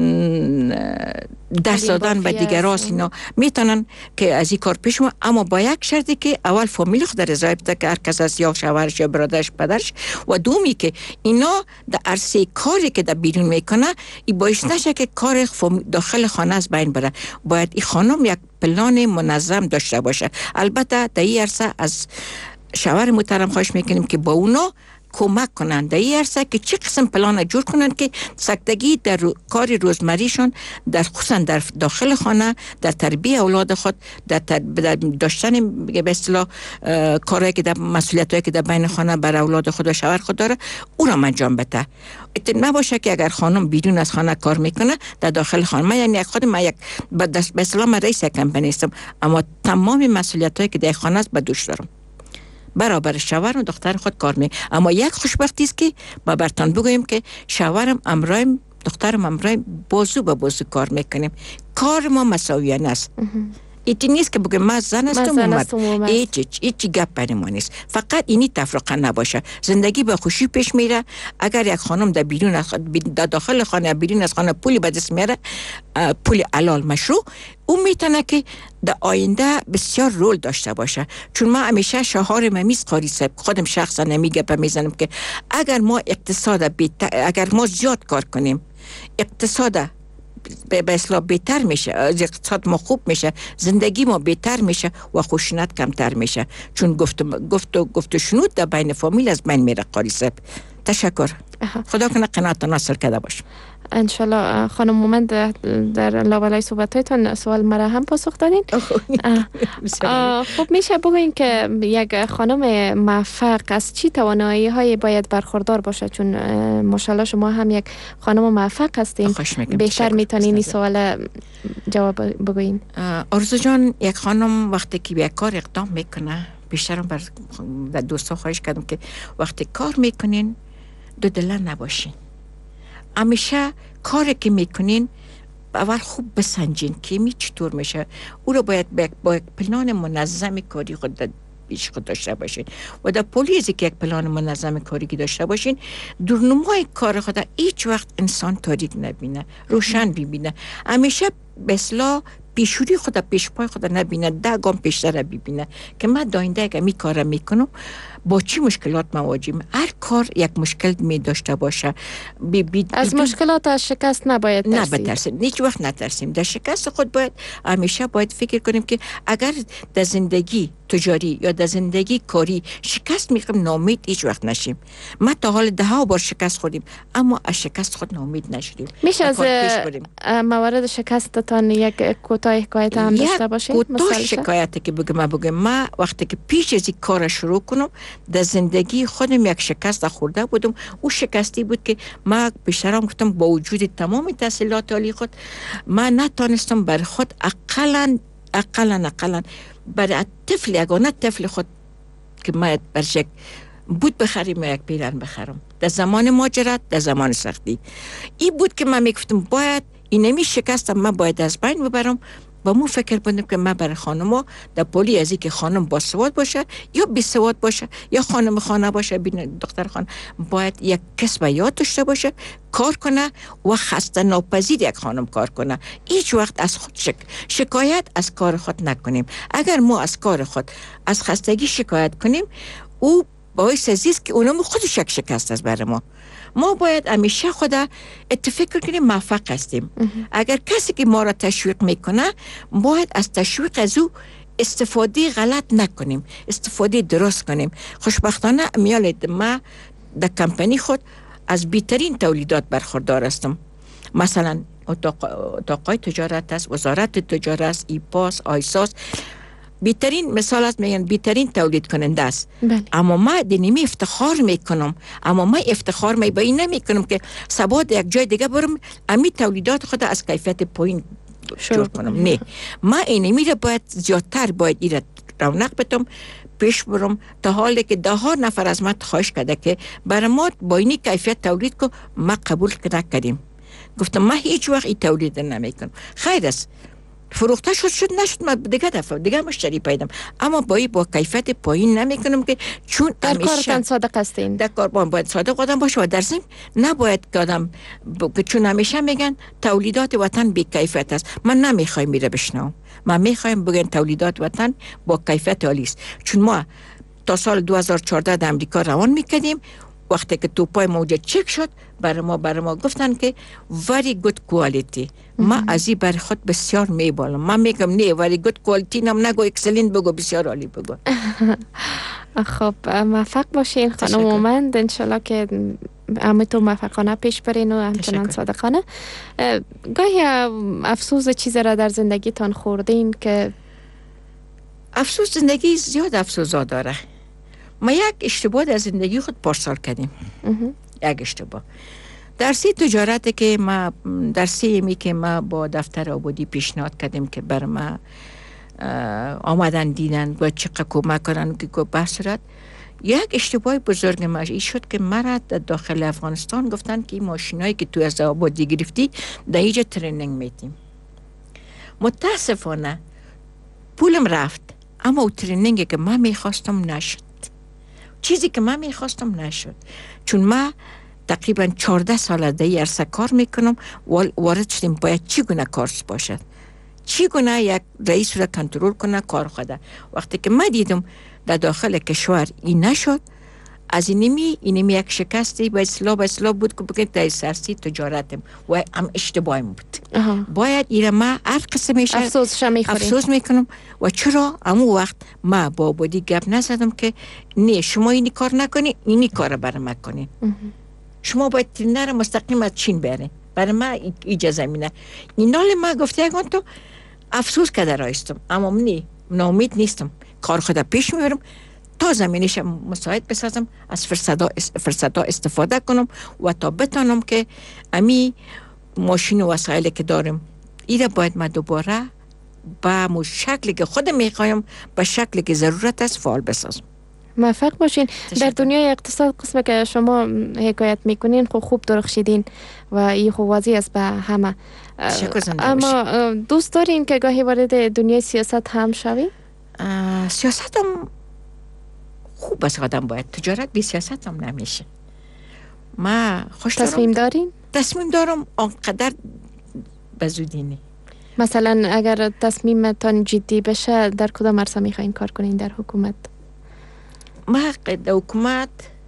درس دادن به دیگران اینا میتونن که از این کار پیش ما، اما با یک شرطی که اول فامیل خود رضایت بده که هر کس از یا شوهرش یا برادرش پدرش، و دومی که اینا در عرصه کاری که در بیرون میکنه ای باعث نشه که کار داخل خانه از بین بره. باید این خانم یک پلان منظم داشته باشه. البته در این عرصه از شوهر محترم خواهش میکنیم که با اونا کمک کنند در این عرصه که چه قسم پلان جور کنند که سکتگی در رو... کار روزمریشون در خصوصا در داخل خانه، در تربیت اولاد خود، در, تر... در داشتن به اصطلاح کارهایی که در مسئولیتایی که در بین خانه بر اولاد خود و شوهر خود داره او را انجام بده. نباشه که اگر خانم بیرون از خانه کار میکنه در داخل خانه، من یعنی خود من یک به اصطلاح من رئیس کمپانی هستم، اما تمام مسئولیتایی که در خانه است به دوش دارم، برابر شوهر و دختر خود کار می. اما یک خوشبختی است که با برتان بگویم که شوهرم امرایم دخترم امرایم بازو به بازو کار میکنیم، کار ما مساویانه است. ایتی نیست که بگه من زن هستم و مرد. هیچ هیچ گپ بین ما نیست. فقط اینی تفرقه نباشه. زندگی به خوشی پیش میره. اگر یک خانم در بیرون از در داخل خانه بیرون از خانه پولی به دست میاره، پول حلال مشروع، اون میتونه که در آینده بسیار رول داشته باشه. چون ما همیشه شعار ممیز قاری صاحب خودم شخصا نمیگه به میزنم که اگر ما اقتصاد بیت... اگر ما زیاد کار کنیم اقتصاد به اصلاح بهتر میشه، اقتصاد ما خوب میشه، زندگی ما بهتر میشه و خشونت کمتر میشه. چون گفت گفت و گفت و شنود در بین فامیل از بین میره قاری صاحب. تشکر. خدا کنه قناعت ناصر کرده باشه. انشالله. خانم مومند در لابلای صحبتایتان سوال مرا هم پاسخ دادین. خب میشه بگوین که یک خانم موفق از چی توانایی های باید برخوردار باشه؟ چون ماشاءالله شما هم یک خانم موفق هستین، بهتر میتونین این سوال جواب بگوین. آرزو جان، یک خانم وقتی که به یک کار اقدام میکنه، بیشترم بر در دوستا خواهش کردم که وقتی کار میکنین دو دله نباشین. همیشه کاری که میکنین اول خوب بسنجین که می چطور میشه. او رو باید با یک پلان منظم کاری خود پیش خود داشته باشین و در پلیزی که یک پلان منظم کاری داشته باشین، دورنمای کار خود هیچ وقت انسان تاریک نبینه، روشن ببینه. همیشه به اصلاح پیشوری خود پیش پای خود نبینه، ده گام پیشتر ببینه که من داینده اگه می کارم میکنم با چی مشکلات مواجهیم. هر کار یک مشکل می داشته باشه. بی بی از مشکلات از شکست نباید ترسیم. نباید ترسیم. هیچ وقت نترسیم. در شکست خود باید همیشه باید فکر کنیم که اگر در زندگی تجاری یا در زندگی کاری شکست میخوام، ناامید هیچ وقت نشیم. ما تا حال ده ها بار شکست خوردیم اما از شکست خود ناامید نشدیم. میشه از موارد شکستتان یک کوتاه حکایت هم داشته باشید؟ یک کوتاه شکایتی که بگم بگم ما وقتی که پیش از این کار شروع کنم در زندگی خودم یک شکست خورده بودم. او شکستی بود که ما بیشترم گفتم با وجود تمام تحصیلات عالی خود ما نتانستم بر خود اقلا اقلا اقلا برای طفل یگانه طفل خود که ما برشک بود بخریم و یک پیرن بخرم در زمان ماجرات، در زمان سختی. این بود که من میگفتم باید اینمی شکستم من باید از بین ببرم. با مو فکر بودم که من برای خانم‌ها در پولی ازی که خانم با سواد باشه یا بی سواد باشه یا خانم خانه باشه بین دختر خانه، باید یک کسب یاد داشته باشه، کار کنه و خسته ناپذیر یک خانم کار کنه. هیچ وقت از خود شک... شکایت از کار خود نکنیم. اگر ما از کار خود از خستگی شکایت کنیم، او باعث ازیست که اونم خودش یک شکست است برای ما. ما باید همیشه خدا اتفاق کنیم موفق هستیم. اگر کسی که ما را تشویق میکنه، باید از تشویق از او استفاده غلط نکنیم، استفاده درست کنیم. خوشبختانه میالید ما در کمپانی خود از بهترین تولیدات برخوردار هستم. مثلا اتاقای تجارت است، وزارت تجارت است، ایپاس، آیساس بهترین مثال است، میگن بهترین تولید کننده است. بله. اما ما دینمی افتخار میکنم، اما ما افتخار می به این نمی کنم که سباد یک جای دیگه برم امی تولیدات خود از کیفیت پایین جور کنم. نه، ما اینمی را باید زیادتر باید ایراد رونق بدم، پیش برم، تا حالی که ده ها نفر از ما خواهش کرده که برای ما با اینی کیفیت تولید کو، ما قبول نکردیم. گفتم ما هیچ وقت این تولید نمیکنم. خیر است، فروخته شد شد نشد، ما دیگه دفعه دیگه مشتری پیدام، اما با با کیفیت پایین نمیکنم که چون در کارتان صادق هستین. در کار باید صادق آدم باشه و در ضمن نباید که آدم ب... چون همیشه میگن تولیدات وطن بی کیفیت است. من نمیخوایم میره بشنوم، من میخوایم بگن تولیدات وطن با کیفیت عالی است. چون ما تا سال دو هزار و چهارده در امریکا روان میکردیم، وقتی که توپای موجه چک شد برای ما برای ما گفتن که very good quality. ما از این بر خود بسیار میبالم. من میگم نه very good quality نم نگو، اکسلنت بگو، بسیار عالی بگو. خب موفق باشین خانم مومند، انشالله که همتون موفقانه پیش برین و همچنان صادقانه. گاهی افسوس چیزی را در زندگیتان خوردین که؟ افسوس زندگی زیاد افسوسا داره. ما یک اشتباه در زندگی خود پارسال کردیم. یک اشتباه در سی تجارت که ما در سی می که ما با دفتر آبادی پیشنهاد کردیم که بر ما آمدن دیدن و چقدر کمک کردن که بحث رد. یک اشتباه بزرگ ما این شد که مرا در داخل افغانستان گفتن که این ماشینایی که تو از آبادی گرفتی در اینجا ترینینگ میدیم. متاسفانه پولم رفت، اما او ترینینگی که من میخواستم نشد، چیزی که من میخواستم نشد، چون من تقریبا چهارده سال در عرصه کار میکنم. وارد شدیم باید چی گونه کار باشد، چی گونه یک رئیس را کنترل کنه کار خوده. وقتی که من دیدم در داخل کشور این نشد، از اینمی اینمی یک شکستی به اصلاح به اصلاح بود که بگید در سرسی تجارتم و هم اشتباهیم بود. آها. باید ایره ما هر قسم میشه افسوس افسوس میکنم. و چرا امو وقت ما با بودی گپ نزدم که نه شما اینی کار نکنی، اینی کار برای ما کنین. شما باید ترینر مستقیم از چین برین، برای ما اجازه مینه. این نال ما گفته اگان تو افسوس کده رایستم، اما منی ناامید نیستم، کار خدا پیش میبرم تا زمینش مساعد بسازم، از فرصتا استفاده کنم و تا بتانم که امی ماشین و وسایلی که دارم ایره باید ما دوباره با مو شکلی که خودم میخوایم، به شکلی که ضرورت است فعال بسازم. موفق باشین. در دنیای اقتصاد قسمه که شما حکایت میکنین خب خوب درخشیدین و این خوب واضح است به همه. اما دوست دارین که گاهی وارد دنیای سیاست هم شوین؟ سیاست هم خوب است، آدم باید تجارت بی سیاست هم نمیشه. ما خوش تصمیم دارین؟ تصمیم دارم آنقدر بزودینی. مثلا اگر تصمیمتان جدی بشه در کدام عرصه میخواین کار کنین در حکومت؟ ما در حکومت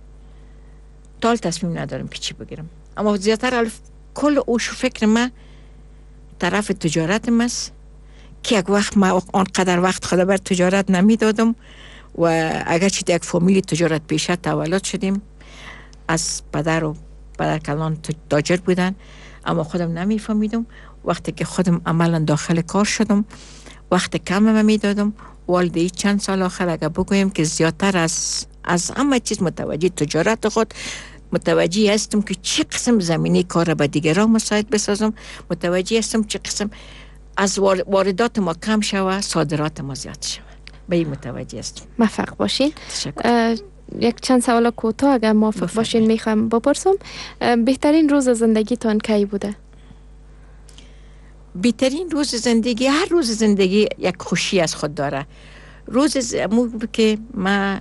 تال تصمیم ندارم که چی بگیرم، اما زیادتر کل اوش فکر ما طرف تجارت است که یک وقت ما آنقدر وقت خدا بر تجارت نمیدادم و اگر چی یک فامیلی تجارت پیشه تولد شدیم، از پدر و پدر کلان تاجر بودن، اما خودم نمیفهمیدم. وقتی که خودم عملا داخل کار شدم، وقت کم میدادم. والدی چند سال آخر اگر بگویم که زیادتر از از همه چیز متوجه تجارت خود متوجه هستم که چه قسم زمینی کار به دیگران مساعد بسازم، متوجه هستم چه قسم از واردات ما کم شوه، صادرات ما زیاد شوه. به این متوجه هستم. موفق باشین. یک چند سوال کوتاه اگر موفق باشین میخوام بپرسم. بهترین روز زندگیتان کی بوده؟ بهترین روز زندگی، هر روز زندگی یک خوشی از خود داره. روز زمو که ما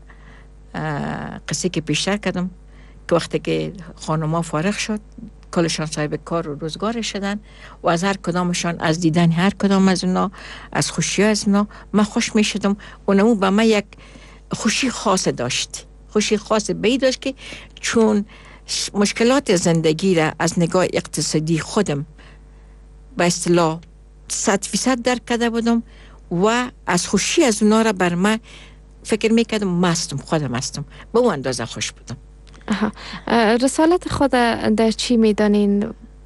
قصه که پیشتر کردم که وقتی که خانما فارغ شد، کلشان صاحب کار و روزگار شدن و از هر کدامشان، از دیدن هر کدام از اونا، از خوشی از اونا من خوش می شدم. اونمو با من یک خوشی خاص داشت، خوشی خاص بی داشت که چون مشکلات زندگی را از نگاه اقتصادی خودم به اصطلاح صد فیصد درک کرده بودم و از خوشی از اونا را بر من فکر میکردم مستم، خودم مستم، به اون اندازه خوش بودم. آها. رسالت خود در چی میدانین؟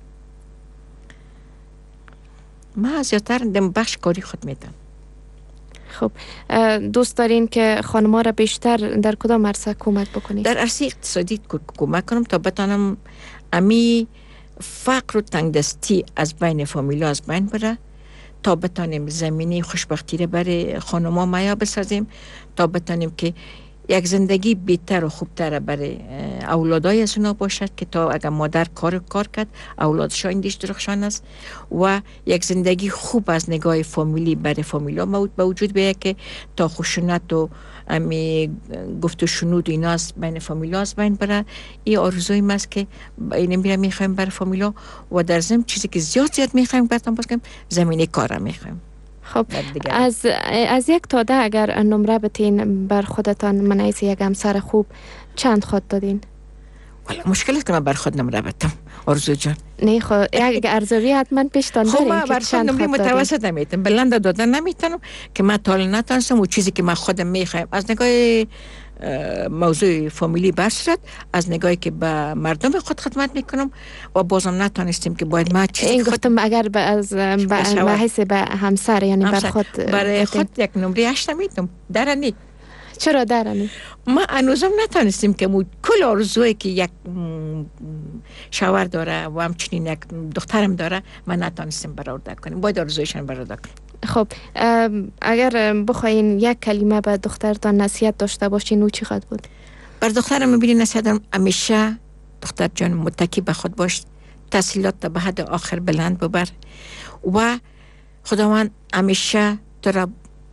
من زیادتر در بخش کاری خود میدم. خب دوست دارین که خانم‌ها را بیشتر در کدام عرصه کمک بکنید؟ در عرصه اقتصادی کمک کنم تا بتانم امی فقر و تنگدستی از بین فامیلا از بین بره، تا بتانیم زمینی خوشبختی را برای خانم‌ها مهیا بسازیم، تا بتانیم که یک زندگی بهتر و خوبتر برای اولادای از اونا باشد که تا اگر مادر کار کار کرد اولادش ایندیش درخشان است و یک زندگی خوب از نگاه فامیلی برای فامیلا موجود به وجود بیاید که تا خشونت و امی گفت و شنود و اینا از بین فامیلا از بین بره. این آرزوی ماست که این میره میخوایم برای فامیلا و در ضمن چیزی که زیاد زیاد میخوایم براتون باز کنیم زمینه کار میخوایم. خب از از یک تا ده اگر نمره بتین بر خودتان منعیز یک همسر خوب چند خود دادین؟ والا مشکل است که من بر خود نمره بدم آرزو جان. نه خب یک ارزوی حتما پیشتان دارین. خب من بر خود نمره متوسط نمیتونم، بلند دادن نمیتونم که من تال نتونستم و چیزی که من خودم میخوایم از نگاه موضوع فامیلی برسرد، از نگاهی که به مردم خود خدمت میکنم و بازم نتونستیم که باید ما چیزی این گفتم اگر به از به حیث به همسر یعنی بر خود برای خود یک نمره هشت نمیتونم درنی. چرا درنی؟ ما هنوزم نتونستیم که مو کل آرزویی که یک شوهر داره و همچنین یک دخترم داره من نتونستیم برآورده کنیم، باید آرزویشان برآورده کنیم. خب اگر بخواین یک کلمه به دخترتان نصیحت داشته باشین او چی خواهد بود؟ بر دخترم میبینی نصیحت دارم همیشه دختر جان متکی به خود باش، تحصیلات به حد آخر بلند ببر و خداوند همیشه تو را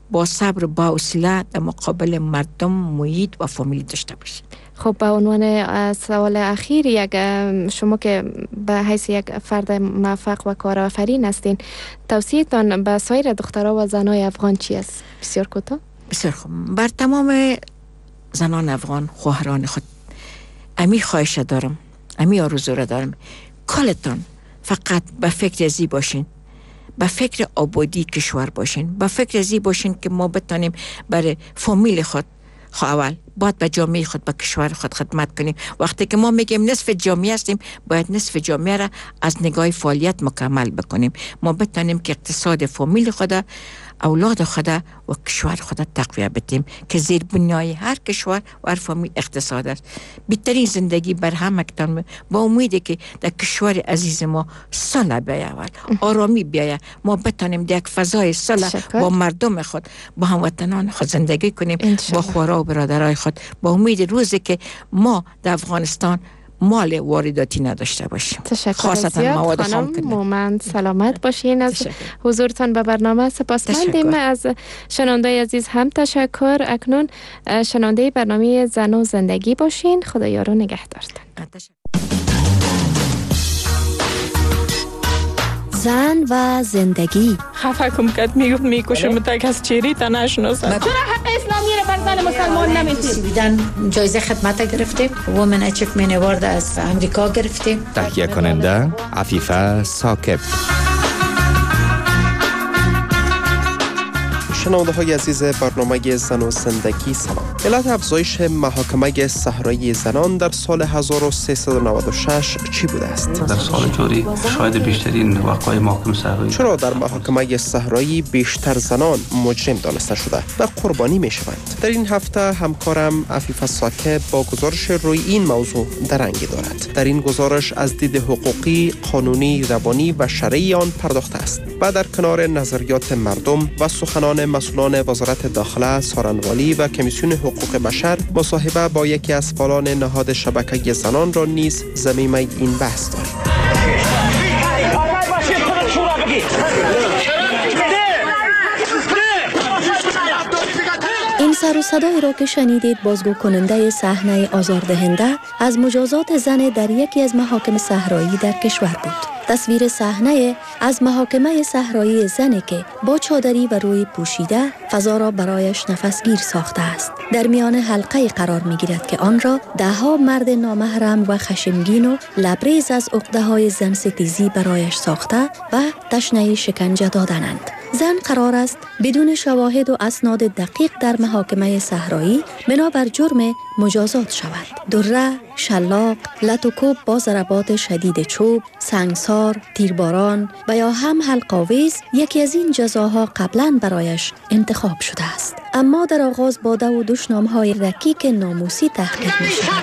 با صبر و با حوصله در مقابل مردم، محیط و فامیل داشته باشین. خب به عنوان سوال اخیر، یک شما که به حیث یک فرد موفق و کارآفرین هستین، توصیه تان به سایر دخترها و زنای افغان چی است؟ بسیار کوتاه. بسیار خوب. بر تمام زنان افغان، خواهران خود امی خواهش دارم، امی آرزو را دارم، کالتان فقط به فکر ازی باشین، به فکر آبادی کشور باشین، به فکر ازی باشین که ما بتانیم برای فامیل خود اول باید به جامعه خود، به کشور خود خدمت کنیم. وقتی که ما میگیم نصف جامعه هستیم، باید نصف جامعه را از نگاه فعالیت مکمل بکنیم. ما بتانیم که اقتصاد فامیل خود، اولاد خود و کشور خود تقویت بدیم که زیر بنیای هر کشور و هر فامیل اقتصاد است. بهترین زندگی بر همکتان، با امیدی که در کشور عزیز ما صلح بیاید، آرامی بیاید، ما بتانیم در یک فضای صلح با مردم خود، با هموطنان خود زندگی کنیم، با خورا و برادرای خود، با امید روزی که ما در افغانستان مال وارداتی نداشته باشیم. تشکر زیاد خانم مومند، سلامت باشین. از حضورتان به برنامه سپاسمندیم. از شنونده عزیز هم تشکر. اکنون شنونده برنامه زن و زندگی باشین. خدایا رو نگهدارتن. زن و زندگی. خفه کم کت میگفت میکشم تک از چیری تا نشناسم. چرا حق اسلامی رو بر زن مسلمان نمیدید؟ بیدن جایزه خدمت گرفتیم، وومن اچیومنت اوارد از امریکا گرفتیم. تهیه کننده عفیفه ثاقب. شنونده های عزیز برنامه زن و زندگی، سلام. علت افزایش محاکمه صحرایی زنان در سال هزار و سیصد و نود و شش چی بوده است؟ در سال جاری شاید بیشترین وقایع محاکمه صحرایی. چرا در محاکمه صحرایی بیشتر زنان مجرم دانسته شده و قربانی می شوند؟ در این هفته همکارم عفیفه ثاقب با گزارش روی این موضوع درنگی دارد. در این گزارش از دید حقوقی، قانونی، روانی و شرعی آن پرداخته است و در کنار نظریات مردم و سخنان مسئولان وزارت داخله، سارنوالی و کمیسیون حقوق بشر، مصاحبه با یکی از فعالان نهاد شبکه زنان را نیز ضمیمه این بحث داریم. این سر و صدایی را که شنیدید بازگو کننده صحنه آزاردهنده از مجازات زن در یکی از محاکم صحرایی در کشور بود. تصویر صحنه از محاکمه صحرایی زنی که با چادری و روی پوشیده فضا را برایش نفسگیر ساخته است. در میان حلقه قرار می گیرد که آن را ده ها مرد نامحرم و خشمگین و لبریز از عقده های زن ستیزی برایش ساخته و تشنه شکنجه دادنند. زن قرار است بدون شواهد و اسناد دقیق در محاکمه صحرایی بنابر جرم مجازات شود. دره، شلاق، لط و کوب با ضربات شدید چوب، سنگسار، تیرباران و یا هم حلق‌آویز یکی از این جزاها قبلا برایش انتخاب شده است. اما در آغاز با دو و دشنام‌های رکیک ناموسی تحقیق می شود.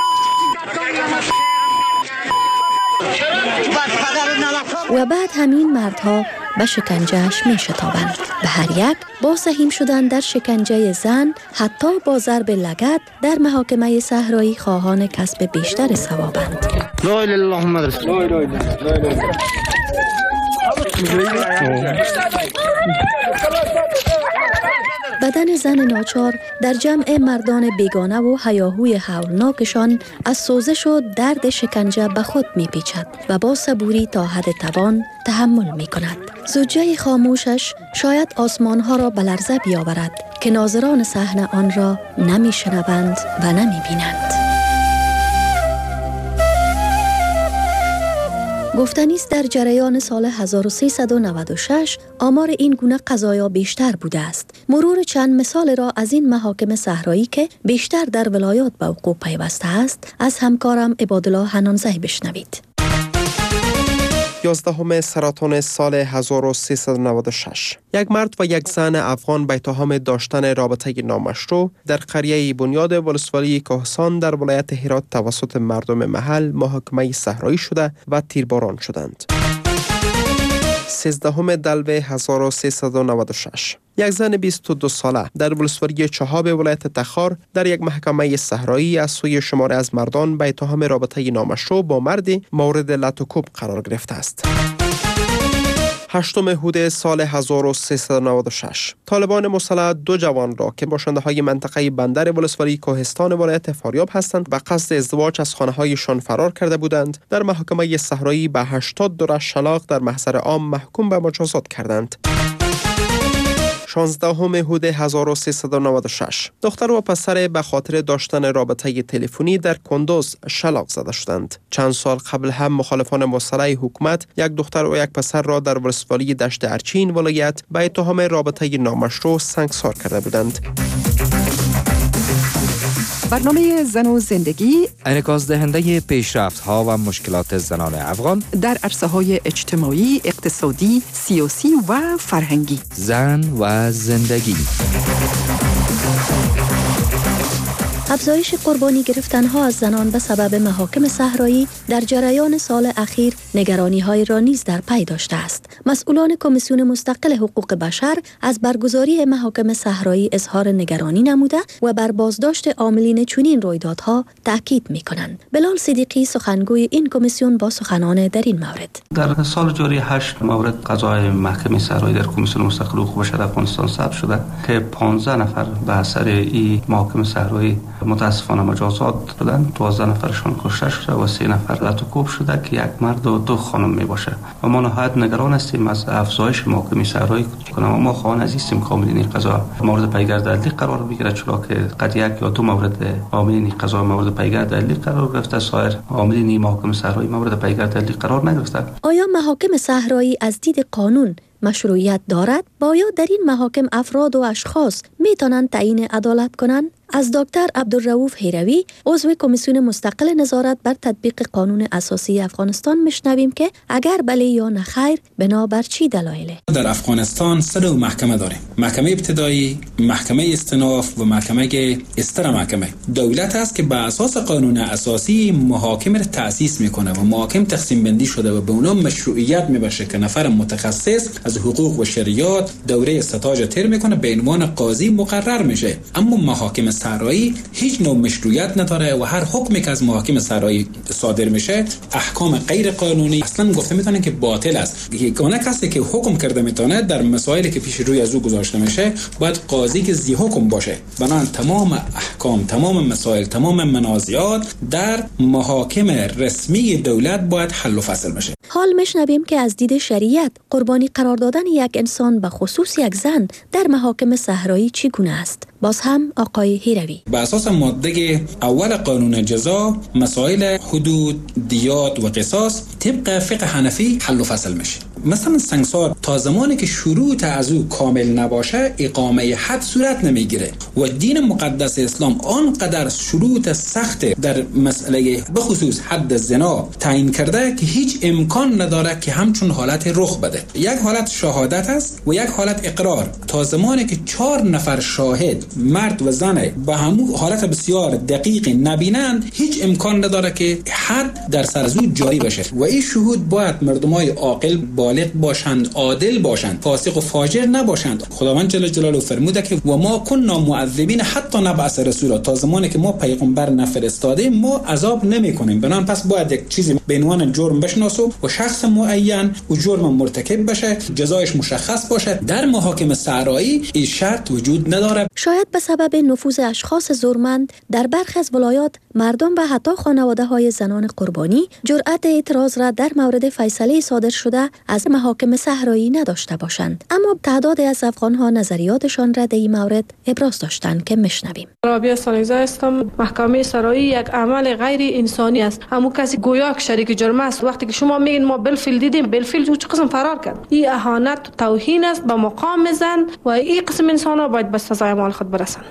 و بعد همین مردها به شکنجهش می شتابند. به هر یک با سهیم شدن در شکنجه زن، حتی با ضرب لگد در محاکمه صحرایی خواهان کسب بیشتر ثوابند. لا اله الا الله محمد رسول الله. بدن زن ناچار در جمع مردان بیگانه و هیاهوی هولناکشان از سوزش و درد شکنجه به خود میپیچد و با صبوری تا حد توان تحمل میکند. زوجه خاموشش شاید آسمانها را به لرزه بیاورد که ناظران صحنه آن را نمیشنوند و نمیبینند. گفتنی است در جریان سال هزار و سیصد و نود و شش آمار این گونه قضایا بیشتر بوده است. مرور چند مثال را از این محاکم صحرایی که بیشتر در ولایات به وقوع پیوسته است از همکارم عبادالله حنانزی بشنوید. یازدهم سرطان سال هزار و سیصد و نود و شش یک مرد و یک زن افغان به اتهام داشتن رابطه نامشروع در قریه بنیاد ولسوالی کهسان در ولایت هرات توسط مردم محل محاکمه صحرایی شده و تیرباران شدند. سیزدهم دلو هزار و سیصد و نود و شش یک زن بیست و دو ساله در ولسوالی چهاب ولایت تخار در یک محکمه صحرایی از سوی شماره از مردان به اتهام رابطه نامشروع با مردی مورد لط و کوب قرار گرفته است. هشتم هود سال هزار و سیصد و نود و شش طالبان مسلح دو جوان را که باشنده‌های منطقه بندر ولسوالی کوهستان ولایت فاریاب هستند به قصد ازدواج از خانه‌هایشان فرار کرده بودند در محکمه صحرایی به هشتاد دوره شلاق در محضر عام محکوم به مجازات کردند. شانزدهم هود هزار و سیصد و نود و شش دختر و پسر به خاطر داشتن رابطه تلفنی در کندوز شلاق زده شدند. چند سال قبل هم مخالفان مسلح حکومت یک دختر و یک پسر را در ولسوالی دشت ارچین ولایت به اتهام رابطه نامشروع سنگسار کرده بودند. برنامه زن و زندگی انعکاس دهنده پیشرفت‌ها و مشکلات زنان افغان در عرصه‌های اجتماعی، اقتصادی، سیاسی و فرهنگی. زن و زندگی. افزایش قربانی گرفتنها از زنان به سبب محاکم صحرایی در جریان سال اخیر نگرانی‌های را نیز در پی داشته است. مسئولان کمیسیون مستقل حقوق بشر از برگزاری محاکم صحرایی اظهار نگرانی نموده و بر بازداشت عاملین چنین رویدادها تاکید می‌کنند. بلال صدیقی سخنگوی این کمیسیون با سخنان در این مورد. در سال جاری هشت مورد قضای محکمه صحرایی در کمیسیون مستقل حقوق بشر افغانستان ثبت شده که پانزده نفر به اثر این محاکم صحرایی متاسفانه مجازات شدند. دوازده نفرشان کشته شده و سه نفر رتوکوب شده که یک مرد و دو خانم می باشه و ما نهایت نگران هستیم از افزایش محاکم صحرایی کنیم. ما خواهان عزیزیم که عاملین قضا مورد پیگرد عدلی قرار بگیره، چرا که قد یک یا دو مورد عاملین قضا مورد پیگرد عدلی قرار گرفته، سایر عاملین محاکم صحرایی مورد پیگرد عدلی قرار نگرفته. آیا محاکم صحرایی از دید قانون مشروعیت دارد؟ با یا در این محاکم افراد و اشخاص می توانند تعیین عدالت کنند؟ از دکتر عبدالرؤوف هیروی عضو کمیسیون مستقل نظارت بر تطبیق قانون اساسی افغانستان میشنویم که اگر بله یا نه خیر بنابر چی دلایله؟ در افغانستان سه نوع محکمه داریم: محکمه ابتدایی، محکمه استئناف و محکمه استر محکمه. دولت است که بر اساس قانون اساسی محاکم را تأسیس میکنه و محاکم تقسیم بندی شده و به اونها مشروعیت میبخشه که نفر متخصص از حقوق و شریعت دوره استاج تر میکنه به عنوان قاضی مقرر میشه. اما محاکم صحرایی هیچ نوع مشروعیت نداره و هر حکمی که از محاکم صحرایی صادر میشه احکام غیر قانونی اصلا گفته میتونه که باطل است. یگانه کسی که حکم کرده میتونه در مسائلی که پیش روی از او گذاشته میشه باید قاضی که ذی حکم باشه. بنابراین تمام احکام، تمام مسائل، تمام منازعات در محاکم رسمی دولت باید حل و فصل بشه. حال میشنویم که از دید شریعت قربانی قرار دادن یک انسان به خصوص یک زن در محاکم صحرایی چگونه است؟ باز هم آقای هیروی. به اساس ماده اول قانون جزا مسائل حدود، دیات و قصاص طبق فقه حنفی حل و فصل میشه. مثلا سنگسار تا زمانی که شروط از او کامل نباشه اقامه حد صورت نمیگیره و دین مقدس اسلام آنقدر شروط سخت در مسئله بخصوص حد زنا تعیین کرده که هیچ امکان نداره که همچون حالت رخ بده. یک حالت شهادت است و یک حالت اقرار. تا زمانی که چهار نفر شاهد مرد و زن به همون حالت بسیار دقیق نبینند هیچ امکان نداره که حد در سر از او جاری بشه و این شهود باید مردمای عاقل بالغ باشند، عادل باشند، فاسق و فاجر نباشند. خداوند جل جلاله فرموده که و ما كنا معذبین حتی نبعث رسولا، تا زمانی که ما پیغمبر نفرستاده ما عذاب نمیکنیم. بنابراین پس باید یک چیزی به عنوان جرم بشناسو و شخص معین و جرم مرتکب بشه، جزایش مشخص باشه. در محاکم صحرایی این شرط وجود نداره. شاید به سبب نفوذ اشخاص زورمند در برخی از ولایات مردم و حتی خانواده‌های زنان قربانی جرأت اعتراض را در مورد فیصله صادر شده از محاکم صحرایی نداشته باشند، اما تعداد از افغان‌ها نظریاتشان را در این مورد ابراز داشتند که میشنویم. رابعه سانیزه هستم. محکمه صحرایی یک عمل غیر انسانی است. همون کسی گویا که شریک جرم است. وقتی که شما میگین ما بالفعل دیدیم، بالفعل چه قسم فرار کرد. این اهانت و توهین است به مقام زن و این قسم انسان‌ها باید به سزای اعمال خود برسند.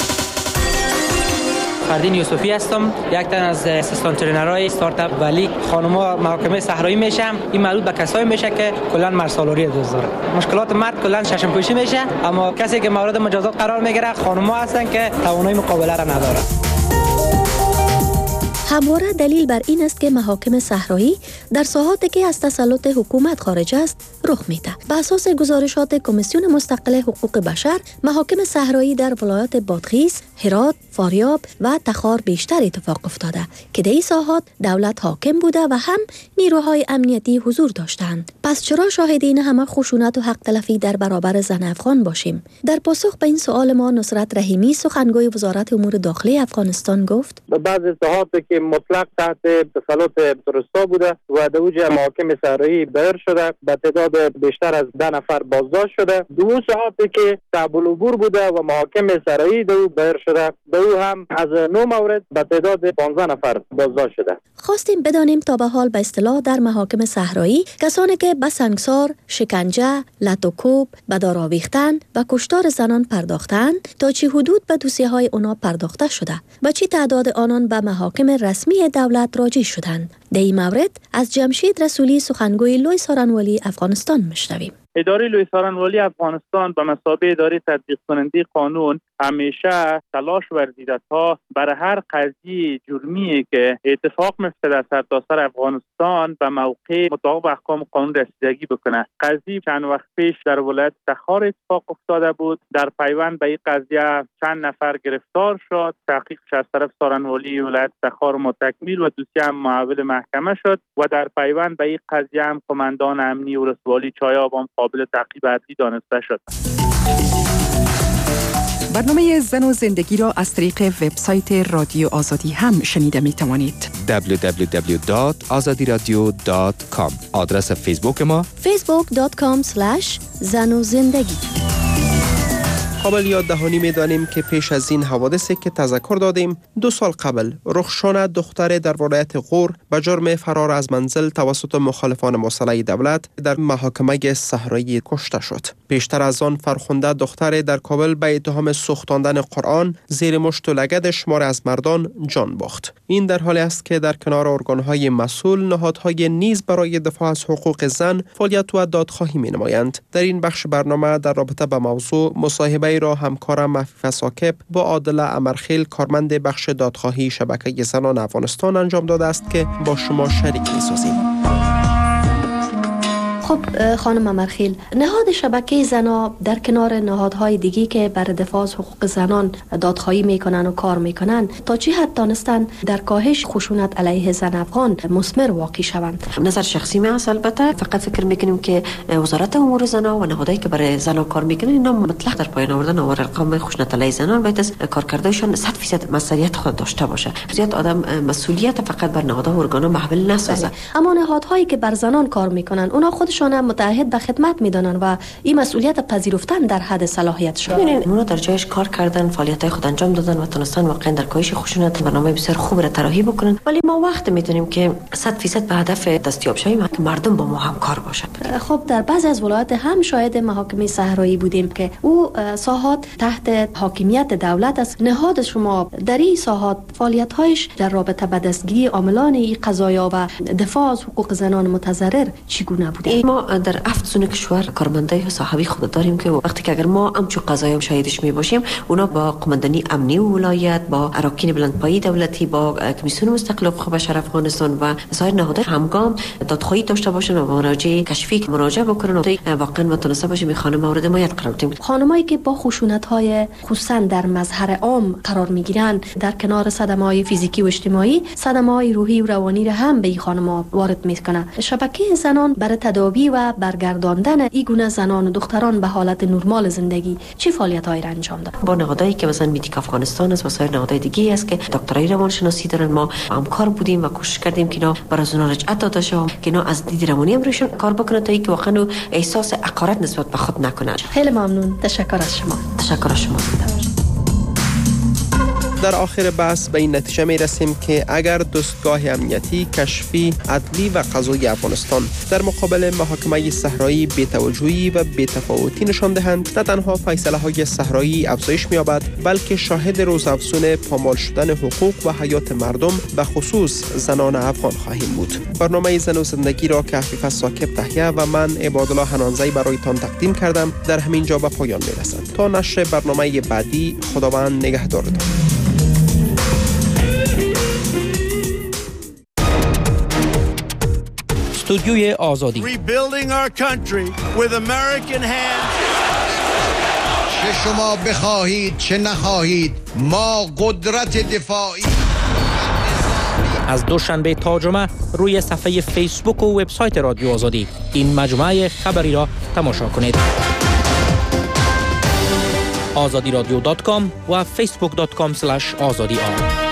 فردین یوسفی هستم، یک تن از اسیستانت ترینرهای استارتاپ ولی خانم‌ها محاکمه صحرایی میشم. این مربوط به کسایی میشه که کلا مرسالوری دوست داره. مشکلات مرد کلا ششم پوشی میشه، اما کسی که مورد مجازات قرار میگیره خانم‌ها هستن که توانایی مقابله را نداره. همواره دلیل بر این است که محاکم صحرایی در ساحاتی که از تسلط حکومت خارج است رخ میده. بر اساس گزارشات کمیسیون مستقل حقوق بشر، محاکم صحرایی در ولایات بادغیس، هرات، فاریاب و تخار بیشتر اتفاق افتاده که در این ساحات دولت حاکم بوده و هم نیروهای امنیتی حضور داشتند. پس چرا شاهد این همه خشونت و حق تلفی در برابر زن افغان باشیم؟ در پاسخ به این سوال ما نصرت رحیمی، سخنگوی وزارت امور داخلی افغانستان، گفت: بعضی ساحاتی که مطلق تحت تسلط تروریست‌ها بوده و در اوج محاکم صحرایی دایر شده، به تعداد بیشتر از ده نفر بازداشت شده. دو ساحاتی که صعب العبور بوده و محاکم صحرایی در او دایر شده، در او هم از نه مورد به تعداد پانزده نفر بازداشت شده. خواستیم بدانیم تا به حال به اصطلاح در محاکم صحرایی کسانی که به سنگسار، شکنجه، لط و کوب، به دار آویختن و کشتار زنان پرداختند تا چه حدود به دوسیه‌های اونا پرداخته شده و چه تعداد آنان به محاکم رسمی دولت راجع شدند. در این مورد از جمشید رسولی، سخنگوی لوی سارنوالی افغانستان، میشنویم. اداره لوی سارنوالی افغانستان به مثابه اداره تطبیق کننده قانون همیشه تلاش ورزیده تا برای هر قضیه جرمی که اتفاق میفته در سرتاسر افغانستان به موقع مطابق احکام قانون رسیدگی بکنه. قضیه چند وقت پیش در ولایت تخار اتفاق افتاده بود. در پیوند به این قضیه چند نفر گرفتار شد. تحقیقش از طرف سارنوالی ولایت تخار متکمیل و دوسیه هم محول محکمه شد و در پیوند به این قضیه هم قماندان امنی ولسوالی چایاب هم قابل تعقیب عدلی دانسته شد. برنامه زن و زندگی را از طریق وبسایت رادیو آزادی هم شنیده می توانید. دبلیو دبلیو دبلیو دات آزادی رادیو دات کام. آدرس فیسبوک ما فیسبوک دات کام اسلش زن و زندگی. قابل یاد دهانی می دانیم که پیش از این حوادثی که تذکر دادیم، دو سال قبل رخشانه دختر در ولایت غور به جرم فرار از منزل توسط مخالفان مسلح دولت در محاکمه صحرایی کشته شد. پیشتر از آن فرخنده دختر در کابل به اتهام سوختاندن قرآن زیر مشت و لگد شمار از مردان جان باخت. این در حالی است که در کنار ارگانهای مسئول، نهادهای نیز برای دفاع از حقوق زن فعالیت و دادخواهی می نمایند. در این بخش برنامه در رابطه با موضوع مصاحبه را همکارم عفیفه ساکب با عادل امرخیل، کارمند بخش دادخواهی شبکه زنان افغانستان انجام داده است که با شما شریک می‌سازیم. خب خانم امرخیل، نهاد شبکه زنا در کنار نهادهای دیگی که بر دفاع از حقوق زنان دادخواهی میکنن و کار میکنن، تا چه حد دانستن در کاهش خشونت علیه زن افغان مثمر واقع شوند؟ نظر شخصی من است، البته فقط فکر میکنیم که وزارت امور زنا و نهادهایی که برای زنان کار میکنن اینا مطلق در پایان آوردن آور ارقام خشونت علیه زنان باید از کارکردشون صد درصد مسئولیت خود داشته باشه. زیاد آدم مسئولیت فقط بر نهادها و ارگانا محمل نسازه. اما نهادهایی که بر زنان کار میکنن اونا خودشون متعهد به خدمت میدانن و این مسئولیت پذیرفتن در حد صلاحیت شده. ببینید اونا در جایش کار کردن، فعالیت‌های خود انجام دادن و تونستن واقعا در کاهش خشونت برنامه بسیار خوب را طراحی بکنن، ولی ما وقت میدونیم که صد درصد به هدف دستیاب شویم که مردم با ما همکار باشند. خب در بعضی از ولایات هم شاهد محاکمه صحرایی بودیم که او ساحات تحت حاکمیت دولت است. نهاد شما در این ساحات فعالیت‌هایش در رابطه با دستگیری عاملان این قضایا و دفاع از حقوق زنان متضرر چگونه بوده؟ ما در افت زون کشور کارمندای صاحبی خود داریم که وقتی که اگر ما همچون قضایا شاهدش می باشیم، اونا با قماندانی امنی و ولایت، با اراکین بلندپایه دولتی، با کمیسیون مستقل حقوق بشر افغانستان و سایر نهادهای همگام دادخواهی داشته باشن و مراجعه کشفی مراجعه بکنن و واقعا متناسب باشه می خانم مورد حمایت قرار بدیم. خانمایی که با خشونت‌های خصوصا در مظهر عام قرار میگیرن، در کنار صدمه‌های فیزیکی و اجتماعی، صدمه‌های روحی و روانی را هم به این خانم‌ها وارد میکنه. شبکه زنان برای تداوی و برگرداندن این گونه زنان و دختران به حالت نرمال زندگی چه فعالیت‌هایی را انجام داد؟ با نهادهایی که مثلا میدیک افغانستان است و سایر نهادهای دیگه است که دکترای روانشناسی دارن، ما همکار بودیم و کوشش کردیم که اینا برای زنان رجعت داده شه، که اینا از دید روانی هم روشون کار بکنه تا اینکه واقعا احساس حقارت نسبت به خود نکنه. خیلی ممنون، تشکر از شما. تشکر از شما. در آخر بحث به این نتیجه می رسیم که اگر دستگاه امنیتی، کشفی، عدلی و قضایی افغانستان در مقابل محاکمه صحرایی بی‌توجهی و بی‌تفاوتی نشان دهند، نه تنها فیصله های صحرایی افزایش می یابد، بلکه شاهد روزافزون پامال شدن حقوق و حیات مردم به خصوص زنان افغان خواهیم بود. برنامه زن و زندگی را که عفیفه ساکب تهیه و من عبادالله حنانزی برایتان تقدیم کردم در همین جا به پایان می رسد. تا نشر برنامه بعدی، خداوند نگهدارتان. استودیوی آزادی. Rebuilding our country with American hands. چه شما بخواهید چه نخواهید ما قدرت دفاعی. از دوشنبه تا جمعه روی صفحه فیسبوک و وبسایت رادیو آزادی این مجموعه خبری را تماشا کنید. آزادی رادیو دات کام و فیسبوک دات کام اسلش آزادی آر.